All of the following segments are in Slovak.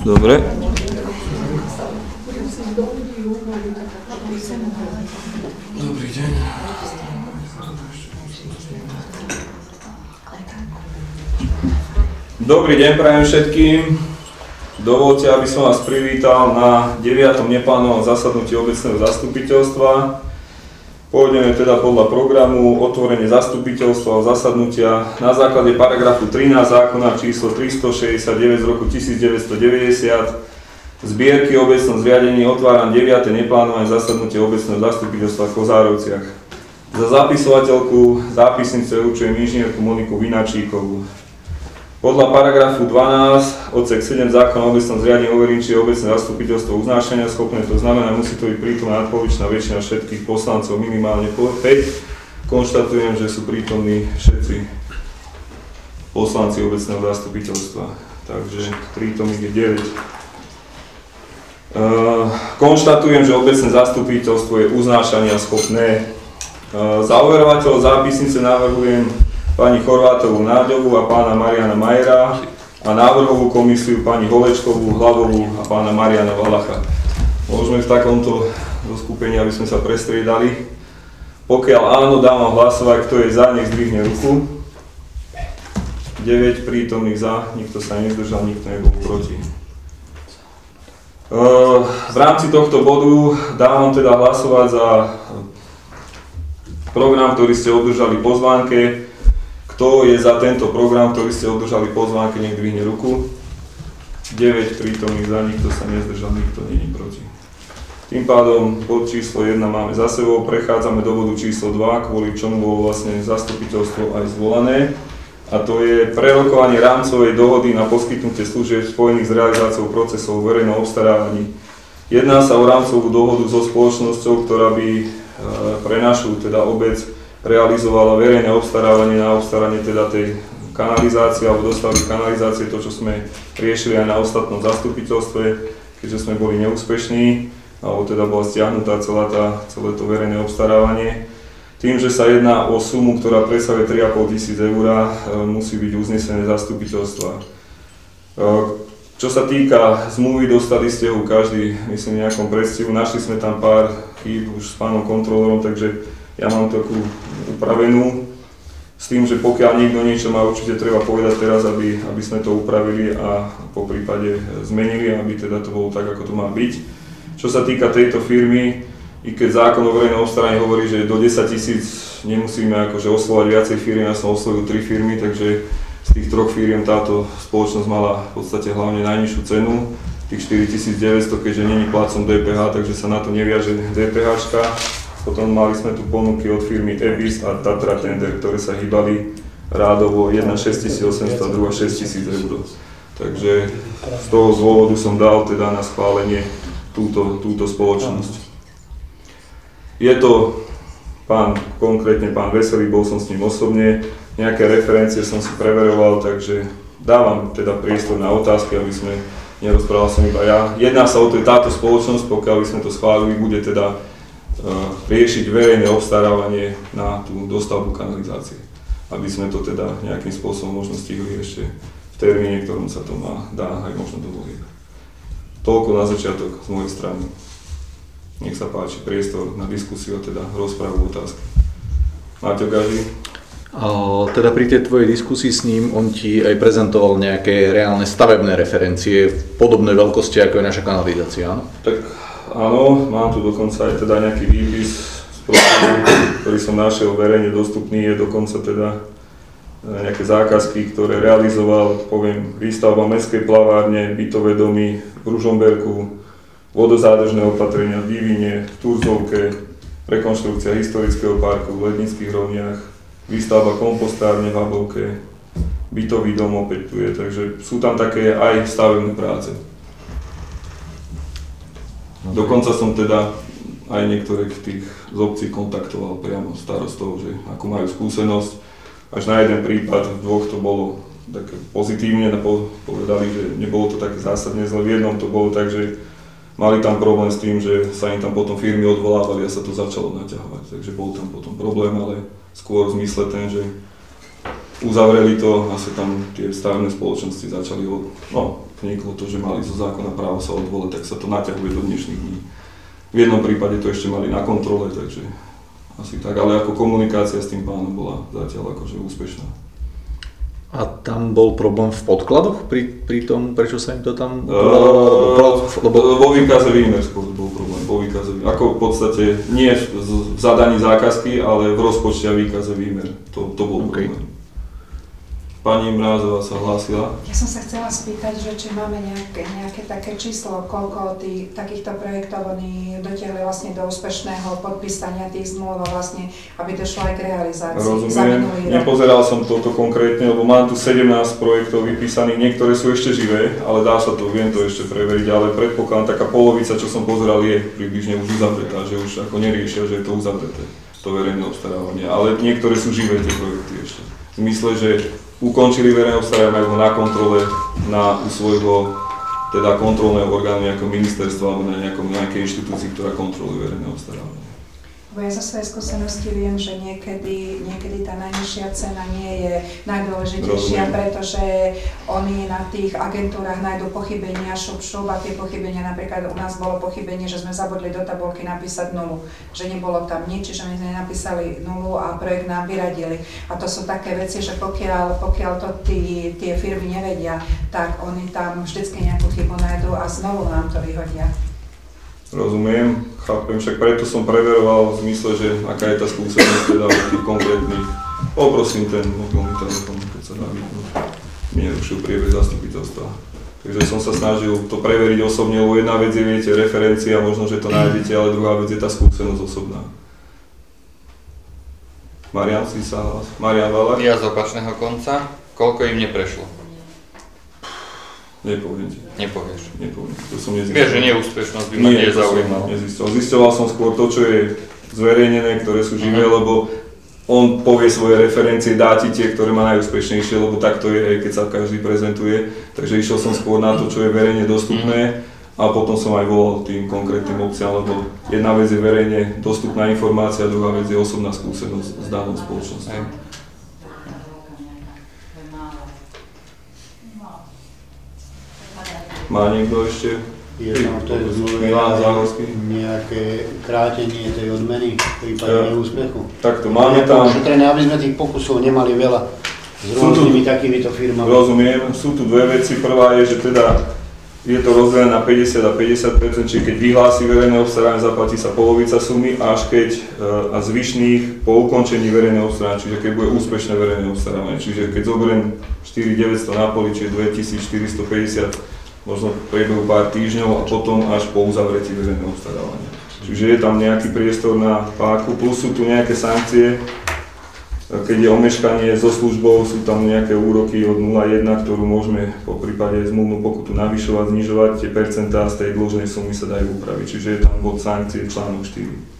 Dobre. Dobrý deň. Dobrý deň prajem všetkým. Dovoľte, aby som vás privítal na 9. neplánovanom zasadnutí obecného zastupiteľstva. Pôjdeme teda podľa programu otvorenie zastupiteľstva a zasadnutia na základe paragrafu 13 zákona číslo 369 z roku 1990 zbierky o obecnom zriadení otváram 9. neplánované zasadnutie obecného zastupiteľstva v Kozárovciach. Za zapisovateľku zápisnice určujem inžinierku Moniku Vinačíkovú. Podľa paragrafu 12 odsek 7 zákona o obecnom zriadení overím, či je obecné zastupiteľstvo uznášania schopné, to znamená, musí to byť prítomná nadpolovičná väčšina všetkých poslancov, minimálne 5. Konštatujem, že sú prítomní všetci poslanci obecného zastupiteľstva, takže prítomných je 9. Konštatujem, že obecné zastupiteľstvo je uznášania schopné. Za overovateľov zápisnice navrhujem pani Chorvátovú Náďovú a pána Mariana Majera a návrhovú komisiu pani Holečkovú, Hlavovú a pána Mariana Valacha. Môžeme v takomto zoskupení, aby sme sa prestriedali. Pokiaľ áno, dávam hlasovať, kto je za, nech zdvihne ruku. 9 prítomných za, nikto sa nezdržal, nikto nebol proti. V rámci tohto bodu dávam teda hlasovať za program, ktorý ste obdržali po zvánke. Kto je za tento program, ktorý ste obdržali po zvánke, nech dvihne ruku. 9 prítomných za, nikto sa nezdržal, nikto nie je proti. Tým pádom bod číslo 1 máme za sebou, prechádzame do bodu číslo 2, kvôli čomu bolo vlastne zastupiteľstvo aj zvolané. A to je prerokovanie rámcovej dohody na poskytnutie služieb spojených s realizáciou procesov verejného obstarávaní. Jedná sa o rámcovú dohodu so spoločnosťou, ktorá by pre našu teda obec realizovala verejné obstarávanie na obstaranie teda tej kanalizácie alebo dostavby kanalizácie, to čo sme riešili aj na ostatnom zastupiteľstve, keďže sme boli neúspešní, alebo teda bola stiahnutá celé to verejné obstarávanie. Tým, že sa jedná o sumu, ktorá presahuje 3 500 eur, musí byť uznesené zastupiteľstva. Čo sa týka zmluvy, dostali ste ho každý, myslím, v nejakom predstihu. Našli sme tam pár chýb už s pánom kontrolorom, takže ja mám takú upravenú. S tým, že pokiaľ niekto niečo má, určite treba povedať teraz, aby sme to upravili a po prípade zmenili, aby teda to bolo tak, ako to má byť. Čo sa týka tejto firmy, i keď zákon o verejnom obstaraní hovorí, že do 10 000 nemusíme akože oslovať viacej firmy, ja som oslovil 3 firmy, takže z tých 3 firiem táto spoločnosť mala v podstate hlavne najnižšiu cenu, tých 4900, keďže není plátcom DPH, takže sa na to neviaže DPHčka. Potom mali sme tu ponuky od firmy EBIS a Tatra Tender, ktoré sa hýbali rádovo, jedna 6800 a druhá 6000 eur. Takže z toho dôvodu som dal teda na schválenie túto spoločnosť. Je to konkrétne pán Veselý, bol som s ním osobne, nejaké referencie som si preveroval, takže dávam teda priestor na otázky, aby sme, nerozprával som iba ja. Jedná sa o to, táto spoločnosť, pokiaľ by sme to schválili, bude teda riešiť verejné obstarávanie na tú dostavbu kanalizácie, aby sme to teda nejakým spôsobom možno stihli ešte v termíne, ktorom sa to dá aj možno dovoliť. Toľko na začiatok z mojej strany. Nech sa páči, priestor na diskusiu, teda rozpravu, otázky. Máťo Gaži? Teda pri tej tvojej diskusii s ním, on ti aj prezentoval nejaké reálne stavebné referencie v podobnej veľkosti, ako je naša kanalizácia, áno? Tak áno, mám tu dokonca aj teda nejaký výpis z prostoru, ktorý som našiel verejne dostupný, je dokonca teda nejaké zákazky, ktoré realizoval, poviem, výstavba mestskej plavárne, bytové domy v Ružomberku, vodozádržné opatrenia v Divíne, v Turzovke, rekonštrukcia historického parku v Lednických rovniach, výstavba kompostárne v Habovke, bytový dom opäť tu je, takže sú tam také aj stavebné práce. Dokonca som teda aj niektorých tých z obcí kontaktoval priamo starostov, že ako majú skúsenosť. Až na jeden prípad, v 2 to bolo také pozitívne, povedali, že nebolo to také zásadne zle, v jednom to bolo tak, že mali tam problém s tým, že sa im tam potom firmy odvolávali a sa to začalo naťahovať, takže bol tam potom problém, ale skôr v zmysle ten, že uzavreli to, asi tam tie stavebné spoločnosti začali, vniklo to, že mali zo zákona právo sa odvolať, tak sa to naťahuje do dnešných dní. V jednom prípade to ešte mali na kontrole, takže asi tak, ale ako komunikácia s tým pánom bola zatiaľ akože úspešná. A tam bol problém v podkladoch pri tom, prečo sa im to tam... Vo výkaze výmer skôr bol problém, vo výkaze výmer. Ako v podstate nie v zadaní zákazky, ale v rozpočte a výkaze výmer. To bol problém. Pani Mrázová sa hlásila. Ja som sa chcela spýtať, že či máme nejaké také číslo, koľko takýchto projektov oni dotiahli vlastne do úspešného podpísania tých zmluv a vlastne, aby došlo aj k realizácii. Rozumiem, nepozeral som toto konkrétne, lebo mám tu 17 projektov vypísaných, niektoré sú ešte živé, ale dá sa to, viem to ešte preveriť, ale predpokladám, taká polovica, čo som pozeral, je približne už uzavretá, že už ako neriešia, že je to uzavreté, to verejné obstarávanie, ale niektoré sú živé tie projekty ešte. V zmysle, že ukončili verejné obstarávanie, majú ho na kontrole u svojho teda kontrolného orgánu, nejakého ministerstva alebo na nejakej inštitúcii, ktorá kontroluje verejné obstarávanie. Bo ja zo svojej skúsenosti viem, že niekedy tá najnižšia cena nie je najdôležitejšia, pretože oni na tých agentúrach nájdú pochybenia, šup a tie pochybenia, napríklad u nás bolo pochybenie, že sme zabudli do tabulky napísať nulu, že nebolo tam nič, čiže my sme napísali nulu a projekt nám vyradili. A to sú také veci, že pokiaľ to tie firmy nevedia, tak oni tam vždycky nejakú chybu nájdú a znovu nám to vyhodia. Rozumiem, chápem, však preto som preveroval v zmysle, že aká je tá skúsenosť teda od tých konkrétnych. Poprosím ten mobilný telefón, keď sa dá vypnúť. Mi nerušil priebeh zastupiteľstva. Takže som sa snažil to preveriť osobne, lebo jedna vec je, viete, referencia, možno, že to nájdete, ale druhá vec je tá skúsenosť osobná. Marian si sa hlas. Marian Valák? Ja z opačného konca. Koľko im neprešlo? Nepoviem ti. Nepovieš. Nepoviem. To som nezistil. Vieš, že neúspešnosť by ma nezaujímala. Zisťoval som skôr to, čo je zverejnené, ktoré sú živé, lebo on povie svoje referencie, dá ti tie, ktoré má najúspešnejšie, lebo tak to je, keď sa každý prezentuje. Takže išiel som skôr na to, čo je verejne dostupné a potom som aj volal tým konkrétnym obciam, lebo jedna vec je verejne dostupná informácia, druhá vec je osobná skúsenosť s danou spoločnosťou. Má niekto ešte? Je tam v tej zmluve nejaké krátenie tej odmeny v prípade neúspechu? Takto, máme tam... Ošetrené, aby sme tých pokusov nemali veľa s rôznymi takýmito firmami. Rozumiem, sú tu dve veci. Prvá je, že teda je to rozdelené na 50 a 50%, čiže keď vyhlási verejné obstarávanie, zaplatí sa polovica sumy, až keď a zvyšných po ukončení verejného obstarávania, čiže keď bude úspešné verejné obstarávanie. Čiže keď zoberiem 4900 na poli, čiže 2450, možno v priebehu pár týždňov a potom až po uzavretí verejného obstarávania. Čiže je tam nejaký priestor na páku, plus sú tu nejaké sankcie. Keď je omeškanie so službou, sú tam nejaké úroky od 0,1, ktorú môžeme po prípade zmluvnú pokutu navyšovať, znižovať. Tie percentá z tej dlžnej sumy sa dajú upraviť, čiže je tam bod sankcie článok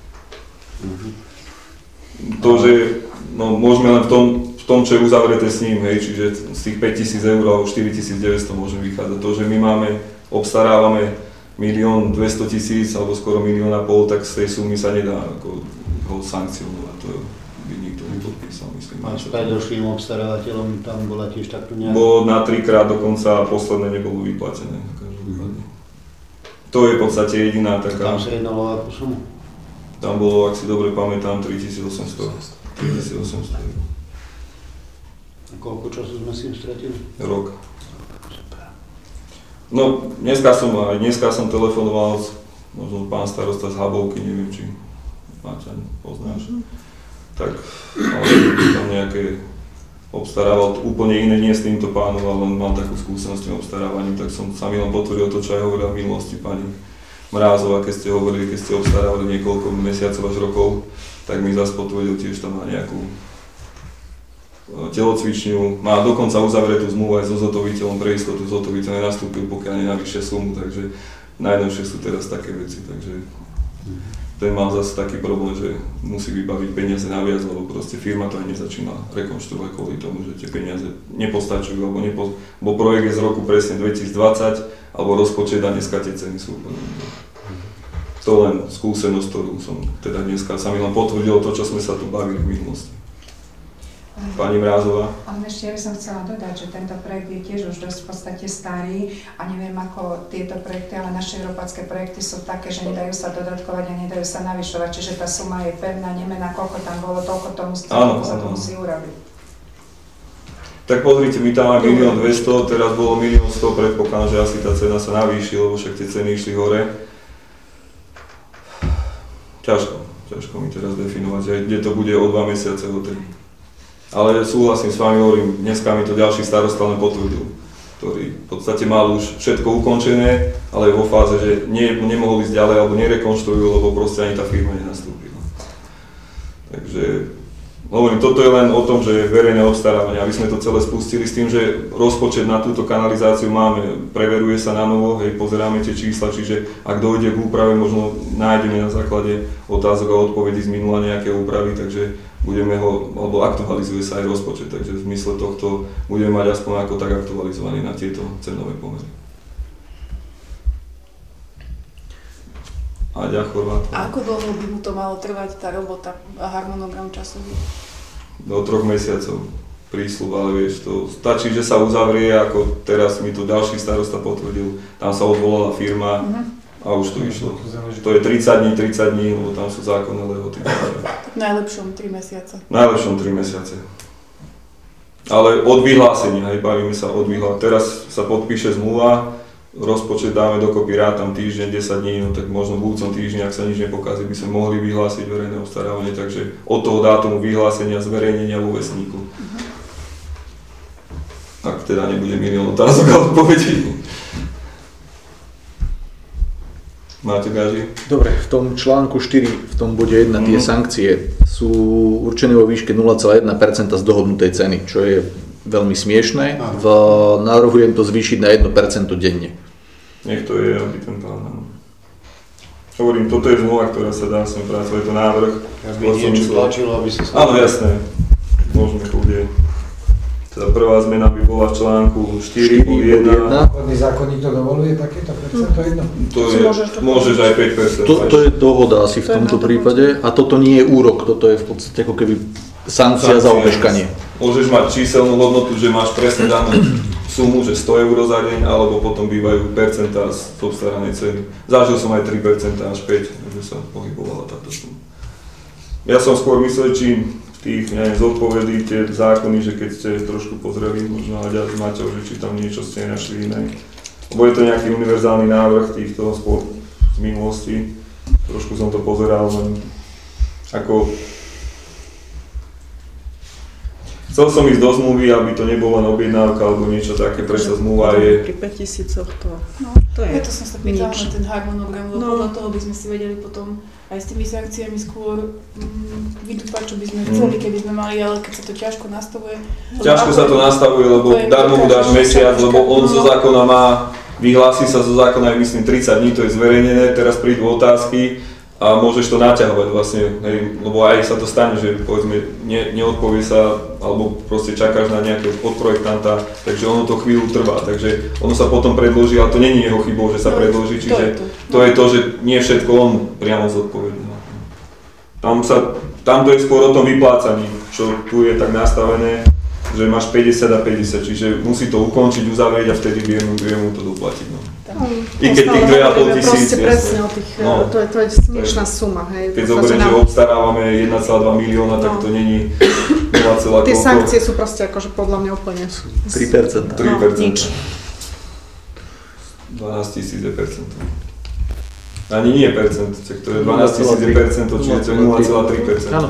4. To, že môžeme len v tom, čo je uzavreté s ním, hej, čiže z tých 5000 eur alebo 4900 môžeme vychádzať. To, že my obstarávame 1 200 000 alebo skoro 1,5 milióna, tak z tej sumy sa nedá ako ho sankcionovať. To by nikto nepodpísal, myslím. A s predošlým obstarávateľom tam bola tiež takto nejaká? Bolo na 3-krát dokonca a posledné nebolo vyplatené. To je v podstate jediná taká... Tam sa jednalo akú sumu? Tam bolo, ak si dobre pamätám, 3800 eur. A koľko času sme si stratili? Rok. No, dneska som telefonoval možno pán starosta z Habovky, neviem, či Maťaň poznáš. Tak, ale tam nejaké obstarával úplne iné, nie s týmto pánom, ale on mal takú skúsenosť s tým obstarávaním, tak som sa mi len potvrdil to, čo aj hovorila v minulosti pani Mrázová, keď ste hovorili, keď ste obstarávali niekoľko mesiacov až rokov, tak mi zase potvrdil tiež tam na nejakú telocvičňu, má dokonca uzavretú zmluvu aj so zhotoviteľom, pre istotu zhotoviteľ nenastúpil, pokiaľ nenavýšia sumu, takže najnovšie sú teraz také veci, takže ten mal zase taký problém, že musí vybaviť peniaze naviac, lebo proste firma to aj nezačína rekonštruovať kvôli tomu, že tie peniaze nepostačujú, alebo projekt je z roku presne 2020, alebo rozpočet a dneska tie ceny sú úplne. To len skúsenosť, ktorú som teda dneska sa mi len potvrdilo to, čo sme sa tu bavili v minulosti. pani Mrázová. Ale ešte ja by som chcela dodať, že tento projekt je tiež už dosť v podstate starý a neviem ako tieto projekty, ale naše európske projekty sú také, že nedajú sa dodatkovať a nedajú sa navyšovať, čiže tá suma je pevná, nemená, koľko tam bolo, toľko sa to musí urobiť. Tak pozrite, my tam máme 1 200 000, teraz bolo 1 100 000, predpokladám, že asi tá cena sa navýši, lebo však tie ceny išli hore. Ťažko mi teraz definovať, že kde to bude o 2 mesiace odtedy. Ale súhlasím s vami, hovorím, dneska mi to ďalší starosta len potvrdil, ktorý v podstate mal už všetko ukončené, ale vo fáze, že nemohol ísť ďalej alebo nerekonštruujú, lebo proste ani tá firma nenastúpila. Takže hovorím, toto je len o tom, že verejné obstarávanie, aby sme to celé spustili s tým, že rozpočet na túto kanalizáciu máme, preveruje sa na novo, hej, pozeráme tie čísla, čiže ak dojde k úprave, možno nájdeme na základe otázok a odpovedí z minula nejaké úpravy, takže budeme ho, alebo aktualizuje sa aj rozpočet, takže v zmysle tohto budeme mať aspoň ako tak aktualizovaný na tieto cenové pomery. Aďa Chorvát. A ako dlho by mu to malo trvať tá robota a harmonogram časový? Do 3 mesiacov prísľub, ale vieš, to stačí, že sa uzavrie, ako teraz mi to ďalší starosta potvrdil, tam sa odvolala firma a už to išlo. To je 30 dní, lebo tam sú zákonné lehoty. V najlepšom 3 mesiace. V najlepšom 3 mesiace. Ale od vyhlásenia, hej, bavíme sa od vyhlásenia. Teraz sa podpíše zmluva, rozpočet dáme dokopy tam týždeň, 10 dní, no tak možno v budúcom týždni, ak sa nič nepokazí, by sme mohli vyhlásiť verejné obstarávanie, takže od toho dátumu vyhlásenia, zverejnenia vo vesníku. Ak teda nebude milión otázok a odpovedí. Máte gáži? Dobre, v tom článku 4, v tom bode 1, tie sankcie sú určené vo výške 0,1% z dohodnutej ceny, čo je veľmi smiešné. Navrhujem to zvýšiť na 1% denne. Nech to je, aby ten pán... Hovorím, toto je zmluva, ktorá sa dá sem pracovať, je to návrh. Ja by niečo tlačilo, aby sa... Áno, jasné. Môžeme kľudne. Teda prvá zmena by bola v článku 4.1. Obchodný zákonník to dovoluje takéto percento jedno? To je, môžeš aj 5%. To je dohoda asi v tomto prípade a toto nie je úrok, toto je v podstate ako keby sankcia za omeškanie. Môžeš mať číselnú hodnotu, že máš presne danú sumu, že 100 € za deň, alebo potom bývajú percentá z obstaranej ceny. Zažil som aj 3% až 5%, že sa pohybovala táto suma. Ja som skôr myslel, či v tých zodpovedí tie zákony, že keď ste trošku pozreli, možno aj s Maťou, že či tam niečo ste našli iné. Lebo je to nejaký univerzálny návrh týchto spôl z minulosti. Trošku som to pozeral, len ako... Chcel som ísť do zmluvy, aby to nebolo len objednávka alebo niečo také, prečo zmluva je... Pri 5 000 to... No, to je preto som sa pýtala na ten harmonogram, lebo podľa toho by sme si vedeli potom aj s tými sankciami skôr vydúpať, čo by sme chceli, keby sme mali, ale keď sa to ťažko nastavuje... Ťažko sa to nastavuje, lebo darmo mu dáš mesiac, lebo on zo zákona má, vyhlási sa zo zákona, myslím 30 dní, to je zverejnené, teraz prídu otázky a môžeš to naťahovať vlastne, hej, lebo aj sa to stane, že povedzme neodpovie sa, alebo proste čakáš na nejakého podprojektanta, takže ono to chvíľu trvá, takže ono sa potom predloží, ale to není jeho chybou, že sa predloží, čiže to je to, že nie všetko on priamo zodpovedný. Tam to je skôr o tom vyplácaní, čo tu je tak nastavené, že máš 50 a 50, čiže musí to ukončiť, uzavrieť a vtedy vie mu to doplatiť. No. I keď tých 2,5 tisíc, presne o tých, to je smiešná suma. Hej. Keď zoberieš, že obstarávame 1,2 milióna, tak to není 0,5. Tie sankcie sú proste akože podľa mňa úplne... 3%. 3%. Nič. 12 000 je percento. Ani nie percent, to je 12 000 je percento, čiže to je 0,3%. Áno.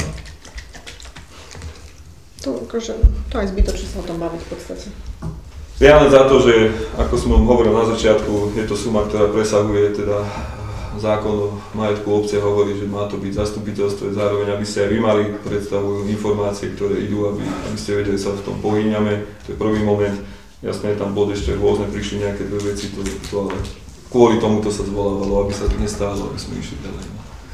To aj zbytočne sa o tom baviť v podstate. Ja len za to, že ako som hovoril na začiatku, je to suma, ktorá presahuje teda zákon o majetku obce, hovorí, že má to byť zastupiteľstvo, zároveň aby ste aj vy mali predstavujú informácie, ktoré idú, aby ste vedeli sa v tom pohýňame, to je prvý moment. Jasné, tam bod ešte rôzne, prišli nejaké dve veci, to ale kvôli tomu to sa zvolávalo, aby sa to nestálo, aby sme išli ďalej.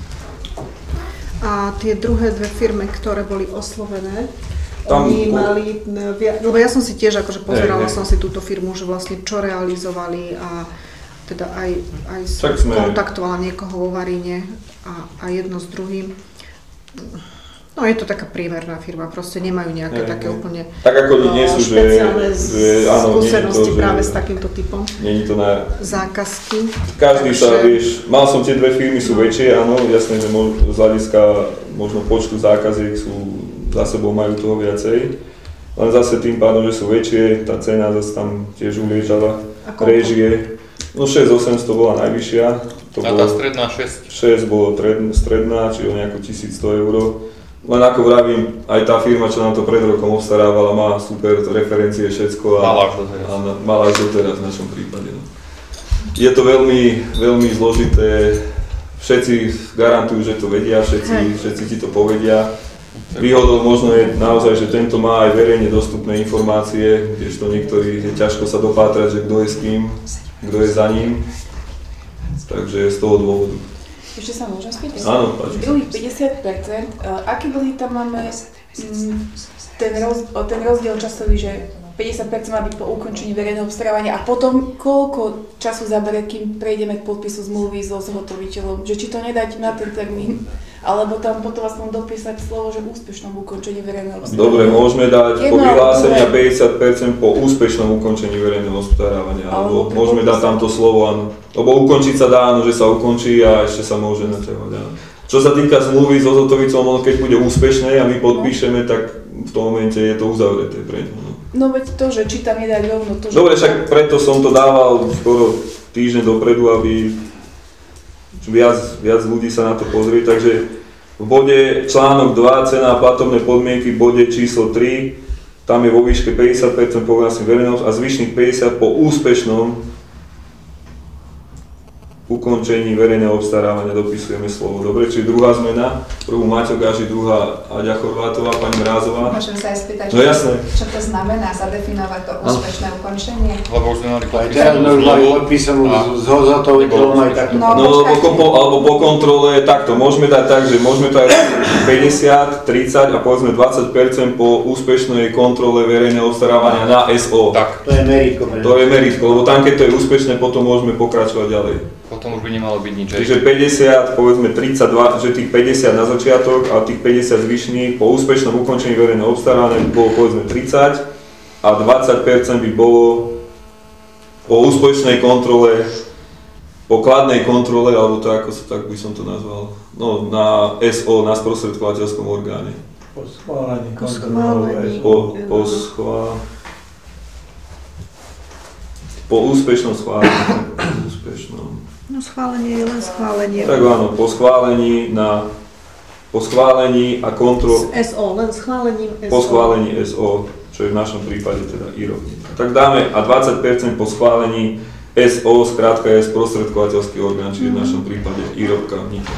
A tie druhé dve firmy, ktoré boli oslovené, oni mali, lebo ja som si tiež akože pozerala som si túto firmu, že vlastne čo realizovali a teda aj kontaktovala niekoho vo Varíne a jedno s druhým. No je to taká priemerná firma, proste nemajú nejaké také úplne tak ako nie sú, špeciálne áno, skúsenosti to, práve s takýmto typom nie je to na zákazky. každý sa, vieš, mal som tie dve firmy, sú väčšie, áno, jasné, že z hľadiska možno počtu zákaziek sú za sebou majú toho viacej, len zase tým pádom, že sú väčšie, tá cena zase tam tiež uliečala, réžie. No 6-800 bola najvyššia. To a tá stredná 6? 6 bolo stredná, čiže o nejakú 1100 €. Len ako vravím, aj tá firma, čo nám to pred rokom obstarávala, má super referencie, všetko a mala až doteraz v našom prípade. No. Je to veľmi, veľmi zložité, všetci garantujú, že to vedia, všetci ti to povedia. Výhodou možno je naozaj, že tento má aj verejne dostupné informácie, kdežto niektorí je ťažko sa dopátrať, že kto je s kým, kto je za ním. Takže z toho dôvodu. Ešte sa môžem spýtať? Áno, páči. Druhých 50%, aký vlny tam máme ten rozdiel časový, že 50% má byť po ukončení verejného obstarávania a potom koľko času zabere, kým prejdeme k podpisu zmluvy so zhotoviteľom? Že či to nedať na ten termín, alebo tam potom aspoň dopísať slovo, že úspešnom ukončení verejného obstarávania? Dobre, môžeme dať po vyhlásenia 50% po úspešnom ukončení verejného obstarávania, alebo môžeme dať tamto slovo, áno. Lebo ukončiť sa dá, áno, že sa ukončí a ešte sa môže naťahovať, áno. Čo sa týka zmluvy so zhotoviteľom, keď bude úspešné a my podpíšeme, tak v tom momente je to uzavreté pre ňu. No veď to, že či tam nedať rovno to, že... Dobre, však preto som to dával skoro týždeň dopredu, aby viac ľudí sa na to pozrie, takže v bode článok 2, cena a platobné podmienky, v bode číslo 3, tam je vo výške 50% po vyhlásení verejného a zvyšných 50% po úspešnom ukončení verejného obstarávania dopisujeme slovo. Dobre, čiže druhá zmena, prvú Maťo Gaži, druhá Aďa Chorvátová, pani Mrázová. Môžem sa aj spýtať, no, jasné. Čo to znamená zadefinovať to úspešné ukončenie? Lebo už sme mali teraz sme už mali podpísanú s zhotoviteľom aj takto. Alebo po kontrole takto, môžeme dať tak, že môžeme to aj 50, 30 a povedzme 20% po úspešnej kontrole verejného obstarávania na SO. Tak. To je meritko. To je meritko, lebo tam keď to je úspešné, potom môžeme pokračovať ďalej. Potom už by nemalo byť nič. Čiže 50, povedzme 32, že tých 50 na začiatok a tých 50 zvyšných po úspešnom ukončení verejného obstarávania by bolo povedzme 30 a 20% by bolo po úspešnej kontrole, po kladnej kontrole, alebo to ako sa tak by som to nazval, no na SO, na sprostredkovateľskom orgáne. Po schválení kontroly. Po úspešnom schválení. No schválenie je len schválenie. Tak áno, po schválení a kontrol... SO, len schválením SO. Po schválení SO, čo je v našom prípade teda IROP. Tak dáme a 20% po schválení SO, skrátka je sprostredkovateľský orgán, čiže v našom prípade IROPka vníka.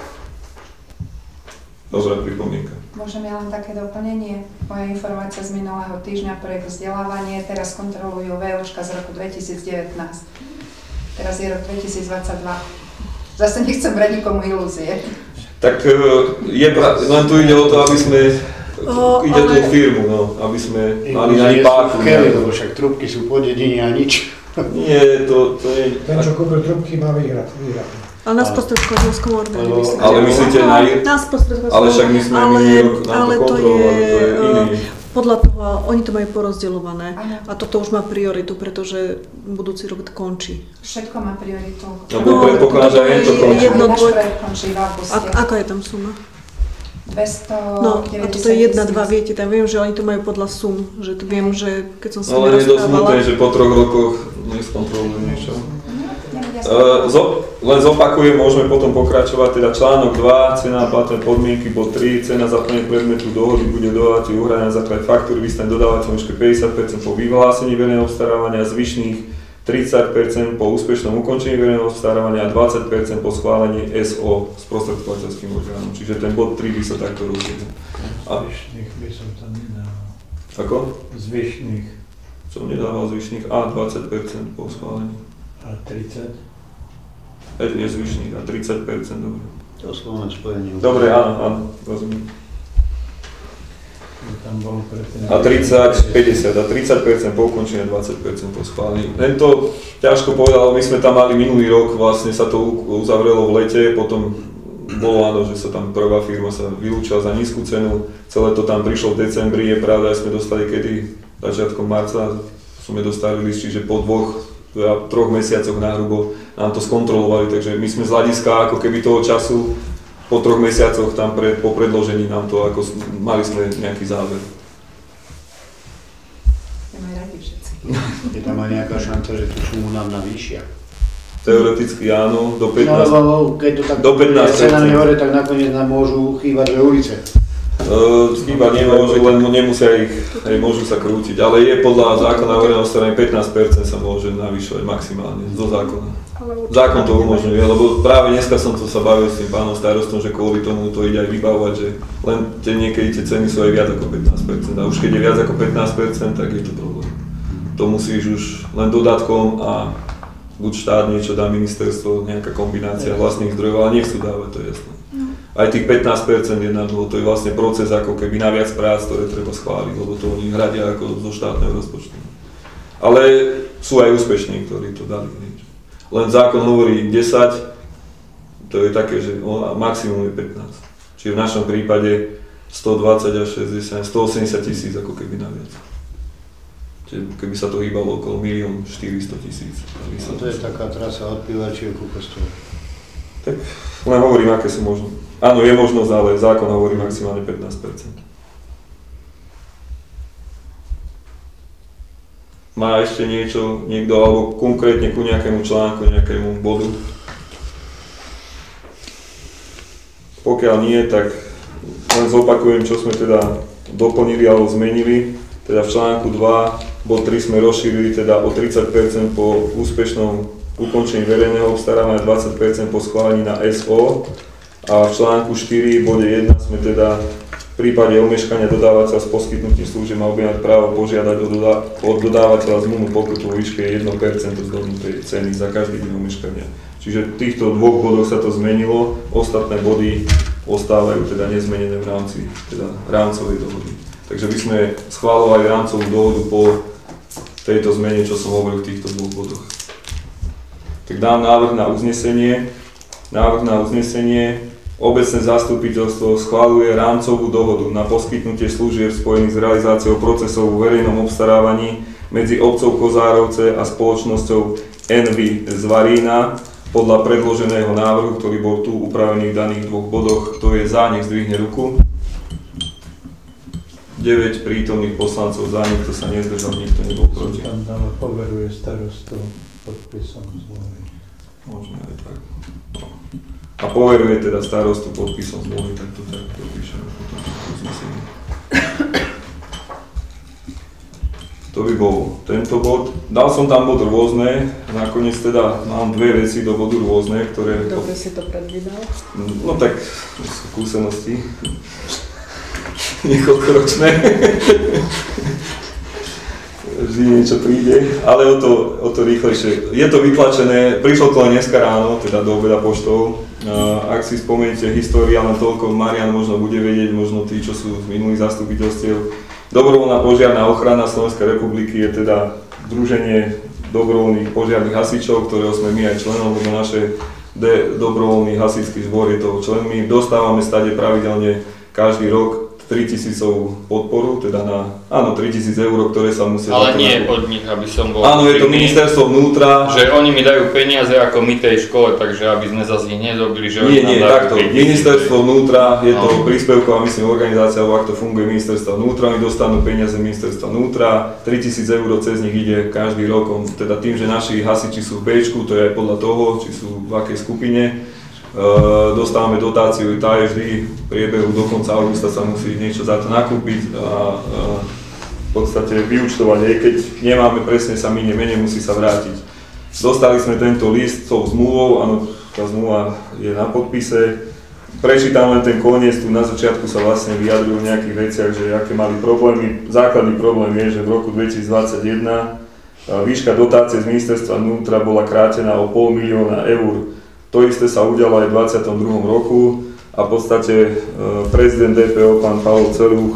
Dobrá pripomienka. Môžem ja len také doplnenie? Moja informácia z minulého týždňa, projekt vzdelávanie, teraz kontrolujú VOčka z roku 2019. Teraz je rok 2022. Zase nechcem brať nikomu ilúzie. Tak len tu ide o to, aby sme ide tú firmu, no, aby sme mali na páku. Lebo však trúbky sú po dedine a nič. Nie, to je... Ten, čo kúpil trúbky, má výhrad. Ale na sprostredkovateľskom orgáne myslím. Ale myslíte na... Ale však my sme minulý rok na to kontrolovali, to je iný. Podľa toho, oni to majú porozdeľované a toto už má prioritu, pretože budúci rok končí. Všetko má prioritu. No, predpokladám, že aj to končí. Náš projekt končí v auguste. Aká je tam suma? 290 No, a toto je 1, 2, viete, tam viem, že oni to majú podľa sum, že to viem, že keď som s nimi rozprávala... Ale je dosť smutné, že po 3 rokoch neskontrolujú niečo. Len zopakujem, môžeme potom pokračovať, teda článok 2, cena a platné podmienky, bod 3, cena za plnenie predmetu dohody bude dodávateľ uhradená na základe faktúry vystavené dodávateľom výške 50% po vyhlásení verejného obstarávania, zvyšných 30% po úspešnom ukončení verejného obstarávania a 20% po schválení SO s sprostredkovateľským orgánom. Čiže ten bod 3 by sa takto rozdielil. Zvyšných by som tam nedával. Ako? Zvyšných. Som nedával zvyšných a 20% po schválení. A 30? Je zvyšných a 30%, dobre. To slovné spojenie. Dobre, áno, rozumiem. Tam bol a 30, 50 a 30% po ukončení a 20% po schválení. Len to ťažko povedal, my sme tam mali minulý rok, vlastne sa to uzavrelo v lete, potom bolo áno, že sa tam prvá firma sa vylúčila za nízku cenu, celé to tam prišlo v decembri, je pravda, že sme dostali kedy, začiatkom marca, sme dostali list, čiže po 2-3 mesiacoch nahrubo nám to skontrolovali, takže my sme z hľadiska ako keby toho času po 3 mesiacoch tam po predložení nám to ako mali sme nejaký záver. Je tam aj nejaká šanca, že tú sumu nám navýšia? Teoreticky áno, do 15%. No lebo keď to tak do 15%. cenami hore, tak nakoniec nám môžu chýbať 2 ulice. Chýbať nemôžu, len nemusia ich, môžu sa krútiť, ale je podľa zákona o verejnom obstarávaní 15% sa môže navýšovať maximálne zo zákona. Zákon to umožňuje, lebo práve dneska som to sa bavil s tým pánom starostom, že kvôli tomu to ide aj vybavovať, že len niekedy tie ceny sú aj viac ako 15%, a už keď je viac ako 15%, tak je to problém. To musíš už len dodatkom a buď štát niečo dá, ministerstvo, nejaká kombinácia vlastných zdrojov, ale nechcú dávať, to je jasné. Aj tých 15% je na dlho, to je vlastne proces ako keby na viac prác, ktoré treba schváliť, lebo to oni hradia ako zo štátneho rozpočtu. Ale sú aj úspešní, ktorí to dali. Len zákon hovorí 10, to je také, že maximum je 15. Čiže v našom prípade 120 až 60, 180 tisíc ako keby naviac. Čiže keby sa to hýbalo okolo 1 400 000. To je taká trasa od Pivačiev ku kostolu. Tak len hovorím, aké sú možné. Áno, je možnosť, ale zákon hovorí maximálne 15%. Má ešte niečo, niekto, alebo konkrétne ku nejakému článku, nejakému bodu? Pokiaľ nie, tak len zopakujem, čo sme teda doplnili alebo zmenili. Teda v článku 2, bod 3 sme rozšírili teda o 30% po úspešnom ukončení verejného obstarávania, 20% po schválení na SO. A v článku 4, bode 1 sme teda v prípade omeškania dodávateľa s poskytnutím služieb mal by mať právo požiadať od dodávateľa zmluvnú pokutu vo výške 1% z dohodnutej ceny za každý deň omeškania. Čiže v týchto 2 bodoch sa to zmenilo, ostatné body ostávajú teda nezmenené v rámci teda rámcovej dohody. Takže by sme schváľovali rámcovú dohodu po tejto zmene, čo som hovoril v týchto 2 bodoch. Tak dám návrh na uznesenie. Obecné zastupiteľstvo schvaľuje rámcovú dohodu na poskytnutie služieb spojených s realizáciou procesov vo verejnom obstarávaní medzi obcov Kozárovce a spoločnosťou Envy z Varína podľa predloženého návrhu, ktorý bol tu upravený v daných 2 bodoch. Kto je za, nech zdvihne ruku. 9 prítomných poslancov za, nikto sa nezdržal, nikto nebol proti. Tam poveruje starostu podpisom zmluvy. Možno aj tak. A poveruje teda starostu podpisom zmluvy, tak to tak dopíšeme potom uznesenie. To by bol tento bod. Dal som tam bod rôzne, nakoniec teda mám 2 veci do bodu rôzne, ktoré... Dobre si to predvídal. No tak, skúsenosti. Niekoľkoročné. Vždy niečo príde, ale o to rýchlejšie. Je to vytlačené, prišlo to len dneska ráno, teda do obeda poštou. Ak si spomeniete história, len toľko, Marian možno bude vedieť, možno tí, čo sú z minulých zastupiteľstiev. Dobrovoľná požiarna ochrana Slovenskej republiky je teda združenie dobrovoľných požiarnych hasičov, ktorého sme my aj členom, lebo naše dobrovoľný hasičský zbor je toho členmi. Dostávame stade pravidelne každý rok 3 000 podporu, teda na, 3 000 eur, ktoré sa musia... Ale nie od nich, aby som bol... Áno, je to ministerstvo vnútra. Že oni mi dajú peniaze ako my tej škole, takže aby sme zase ich nezobili, že oni nám dajú takto. Ministerstvo vnútra, je to príspevková, myslím, organizácia, alebo ak to funguje ministerstva vnútra, oni dostanú peniaze ministerstva vnútra, 3 000 eur cez nich ide každý rok, teda tým, že naši hasiči sú v Bčku, to je aj podľa toho, či sú v akej skupine. Dostávame dotáciu, tá je vždy v priebehu do konca augusta sa musí niečo za to nakúpiť a v podstate vyúčtovať, aj keď nemáme presne, sa minie, musí sa vrátiť. Dostali sme tento list s tou zmluvou, áno, tá zmluva je na podpise. Prečítam len ten koniec, tu na začiatku sa vlastne vyjadrujú v nejakých veciach, že aké mali problémy. Základný problém je, že v roku 2021 výška dotácie z ministerstva vnútra bola krátená o 500 000 eur. To isté sa udialo aj v 2022 roku a v podstate prezident DPO, pán Pavol Celuch,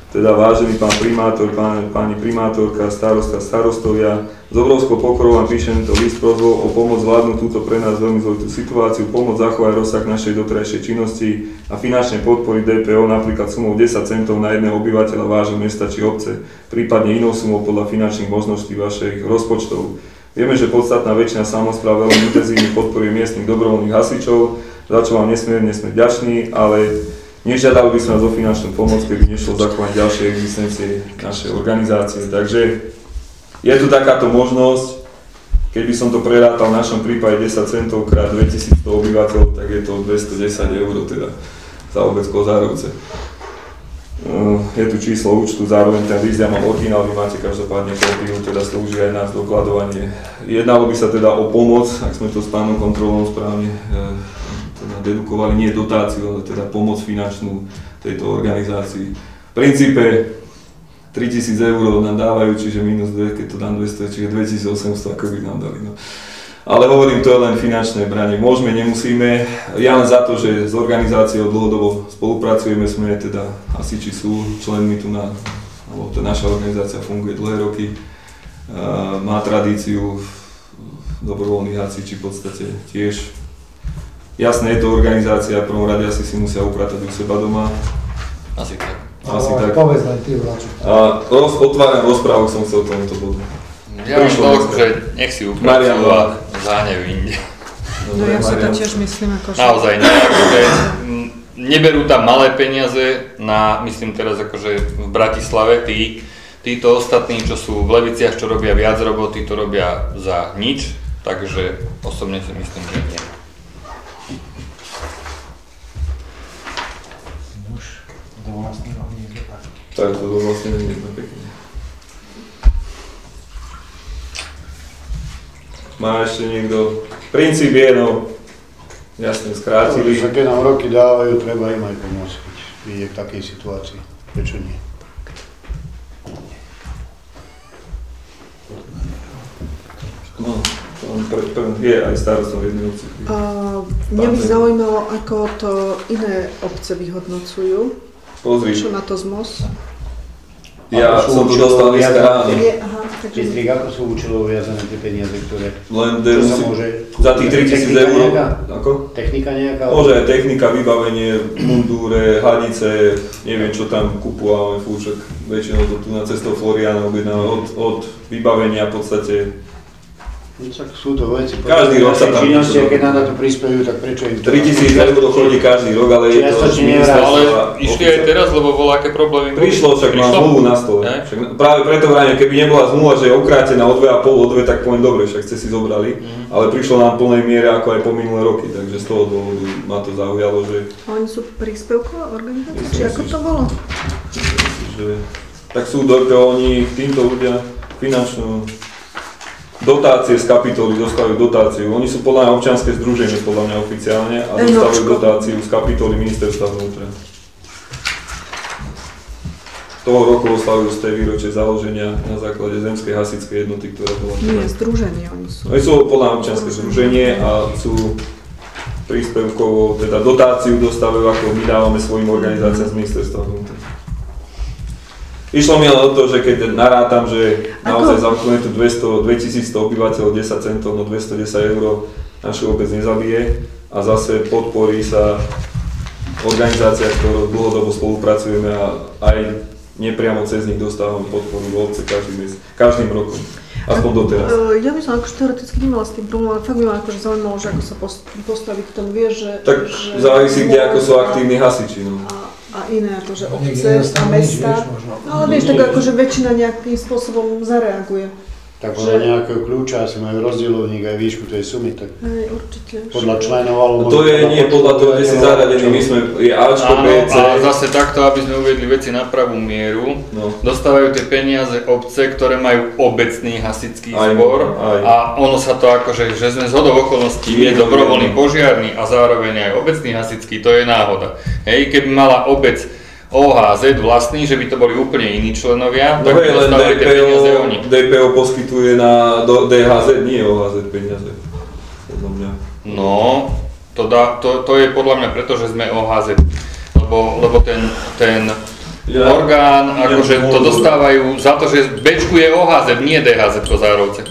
teda vážený pán primátor, pani primátorka, starosta, starostovia, s obrovskou pokorou vám píšem to list prosbou o pomoc zvládnuť túto pre nás veľmi zložitú situáciu, pomoc zachovať rozsah našej doterajšej činnosti a finančne podporiť DPO napríklad sumou 10 centov na jedného obyvateľa vášho mesta či obce, prípadne inou sumou podľa finančných možností vašich rozpočtov. Vieme, že podstatná väčšina samospráv veľmi intenzívne podporuje miestnych dobrovoľných hasičov, za čo vám nesmierne sme vďační, ale nežiadali by sme vás o finančnú pomoc, keby nešlo zachovať ďalšej existencie našej organizácie. Takže je tu takáto možnosť, keby som to prerátal v našom prípade 10 centov krát 2100 obyvateľov, tak je to 210 eur teda za obec Kozárovce. Je tu číslo účtu, zároveň ten list, ja mám originál, vy máte každopádne kópiu, teda slúži aj na dokladovanie. Jednalo by sa teda o pomoc, ak sme to s pánom kontrolom správne dedukovali, nie dotáciu, ale teda pomoc finančnú tejto organizácii. V princípe 3000 eur nám dávajú, čiže minus 2, keď to dám 200, čiže 2800 ako by nám dali. No. Ale hovorím, to je len finančné branie. Môžeme, nemusíme. Ja len za to, že s organizáciou dlhodobo spolupracujeme, sme teda hasiči sú členmi tu na, alebo to naša organizácia funguje dlhé roky, má tradíciu, dobrovoľní hasiči v podstate tiež. Jasné, je to organizácia, v prvom rade asi si musia upratať u seba doma. Asi tak. Asi tak. Povedz len ty, Vláčo. A otváram rozprávu, som chcel tomuto bodu. Ja mám toľko, že nech si upracujú a záhnev inde. No ja si to tiež myslím, akože... Naozaj nie, akože neberú tam malé peniaze na, myslím teraz akože v Bratislave, títo ostatní, čo sú v Leviciach, čo robia viac roboty, to robia za nič, takže osobne si myslím, že nie. Tak to vlastne nie je pekne. Má ešte niekto? Princíp je, no, jasne, skrátili. Keď nám roky dávajú, treba im aj pomôcť, keď je v takej situácii. Prečo nie? No, je aj starostom jednej obce. Mňa by zaujímalo, ako to iné obce vyhodnocujú. Pozri. Čo na to ZMOS? Ja som tu dostal dneska ráno. Pistrík, ako sú účelovo viazané tie peniaze, ktoré... Len za tých 3000 eur. Ako? Technika nejaká? Môže aj technika, vybavenie, mundúre, hadice, neviem čo tam kupujeme, fúčok. Väčšinou to tu na cestou Floriana objednáme od vybavenia v podstate. No tak sú to veci. Každý rok sa tam... Činnosti, keď nám na to prispejú, tak prečo im to... 3000 eur chodí každý rok, ale je to... Ale išli aj teraz, lebo bolo aké problémy? Prišlo, však má zmluvu na stole. Práve preto vrajme, keby nebola zmluva, že je okrátená o 2,5, o 2, tak poviem dobre, však ste si zobrali. Ale prišlo nám v plnej miere ako aj po minulé roky, takže z toho dôvodu ma to zaujalo, že... Oni sú príspevková organizácia, či ako to bolo? Tak sú oni týmto ľudia finančnú dotácie z kapitoly, dostávajú dotáciu. Oni sú podľa mňa občianske združenie, podľa mňa oficiálne, a dostávajú dotáciu z kapitoly ministerstva vnútra. Toho roku oslavujú z tej výročie založenia na základe zemskej hasičskej jednoty, ktorá bola... Nie, združenie oni sú. Oni sú podľa mňa občianske združenie a sú príspevkovo, teda dotáciu dostávajú, ako my dávame svojim organizáciám z ministerstva vnútra. Išlo mi len o to, že keď narátam, že naozaj zamkneme tu 2100 obyvateľov, 10 centov, no 210 eur našu obec nezabije a zase podporí sa organizácia, ktorou dlhodobo spolupracujeme a aj nepriamo cez nich dostávame podporu v obce každým rokom. Aspoň doteraz. Ja by som akože teoreticky nemala s tým problém, ale fakt by ma akože zaujímalo, že ako sa postaviť k tomu, vieš, že... Tak závisí, kde ako sú aktívni hasiči, no. A iné akože obce a mesta, no ale vieš, tak akože väčšina nejakým spôsobom zareaguje. Tak podľa nejakého kľúča asi majú rozdielovník aj výšku tej sumy, tak určite. Podľa členov alebo... To je nie podľa toho, kde si zaradený, my sme, je Ačko, B, C. Ale zase takto, aby sme uviedli veci na pravú mieru, dostávajú tie peniaze obce, ktoré majú obecný hasičský zbor a ono sa to akože, že sme zhodou okolností je dobrovoľný požiarny a zároveň aj obecný hasičský, to je náhoda. Hej, keby mala obec OHZ vlastný, že by to boli úplne iní členovia, tak by dostávali tie peniaze oni. DPO poskytuje na DHZ, nie OHZ peniaze, podľa mňa. No, to je podľa mňa preto, že sme OHZ, lebo ten orgán, akože to dostávajú za to, že Bčku je OHZ, nie DHZ Kozárovce.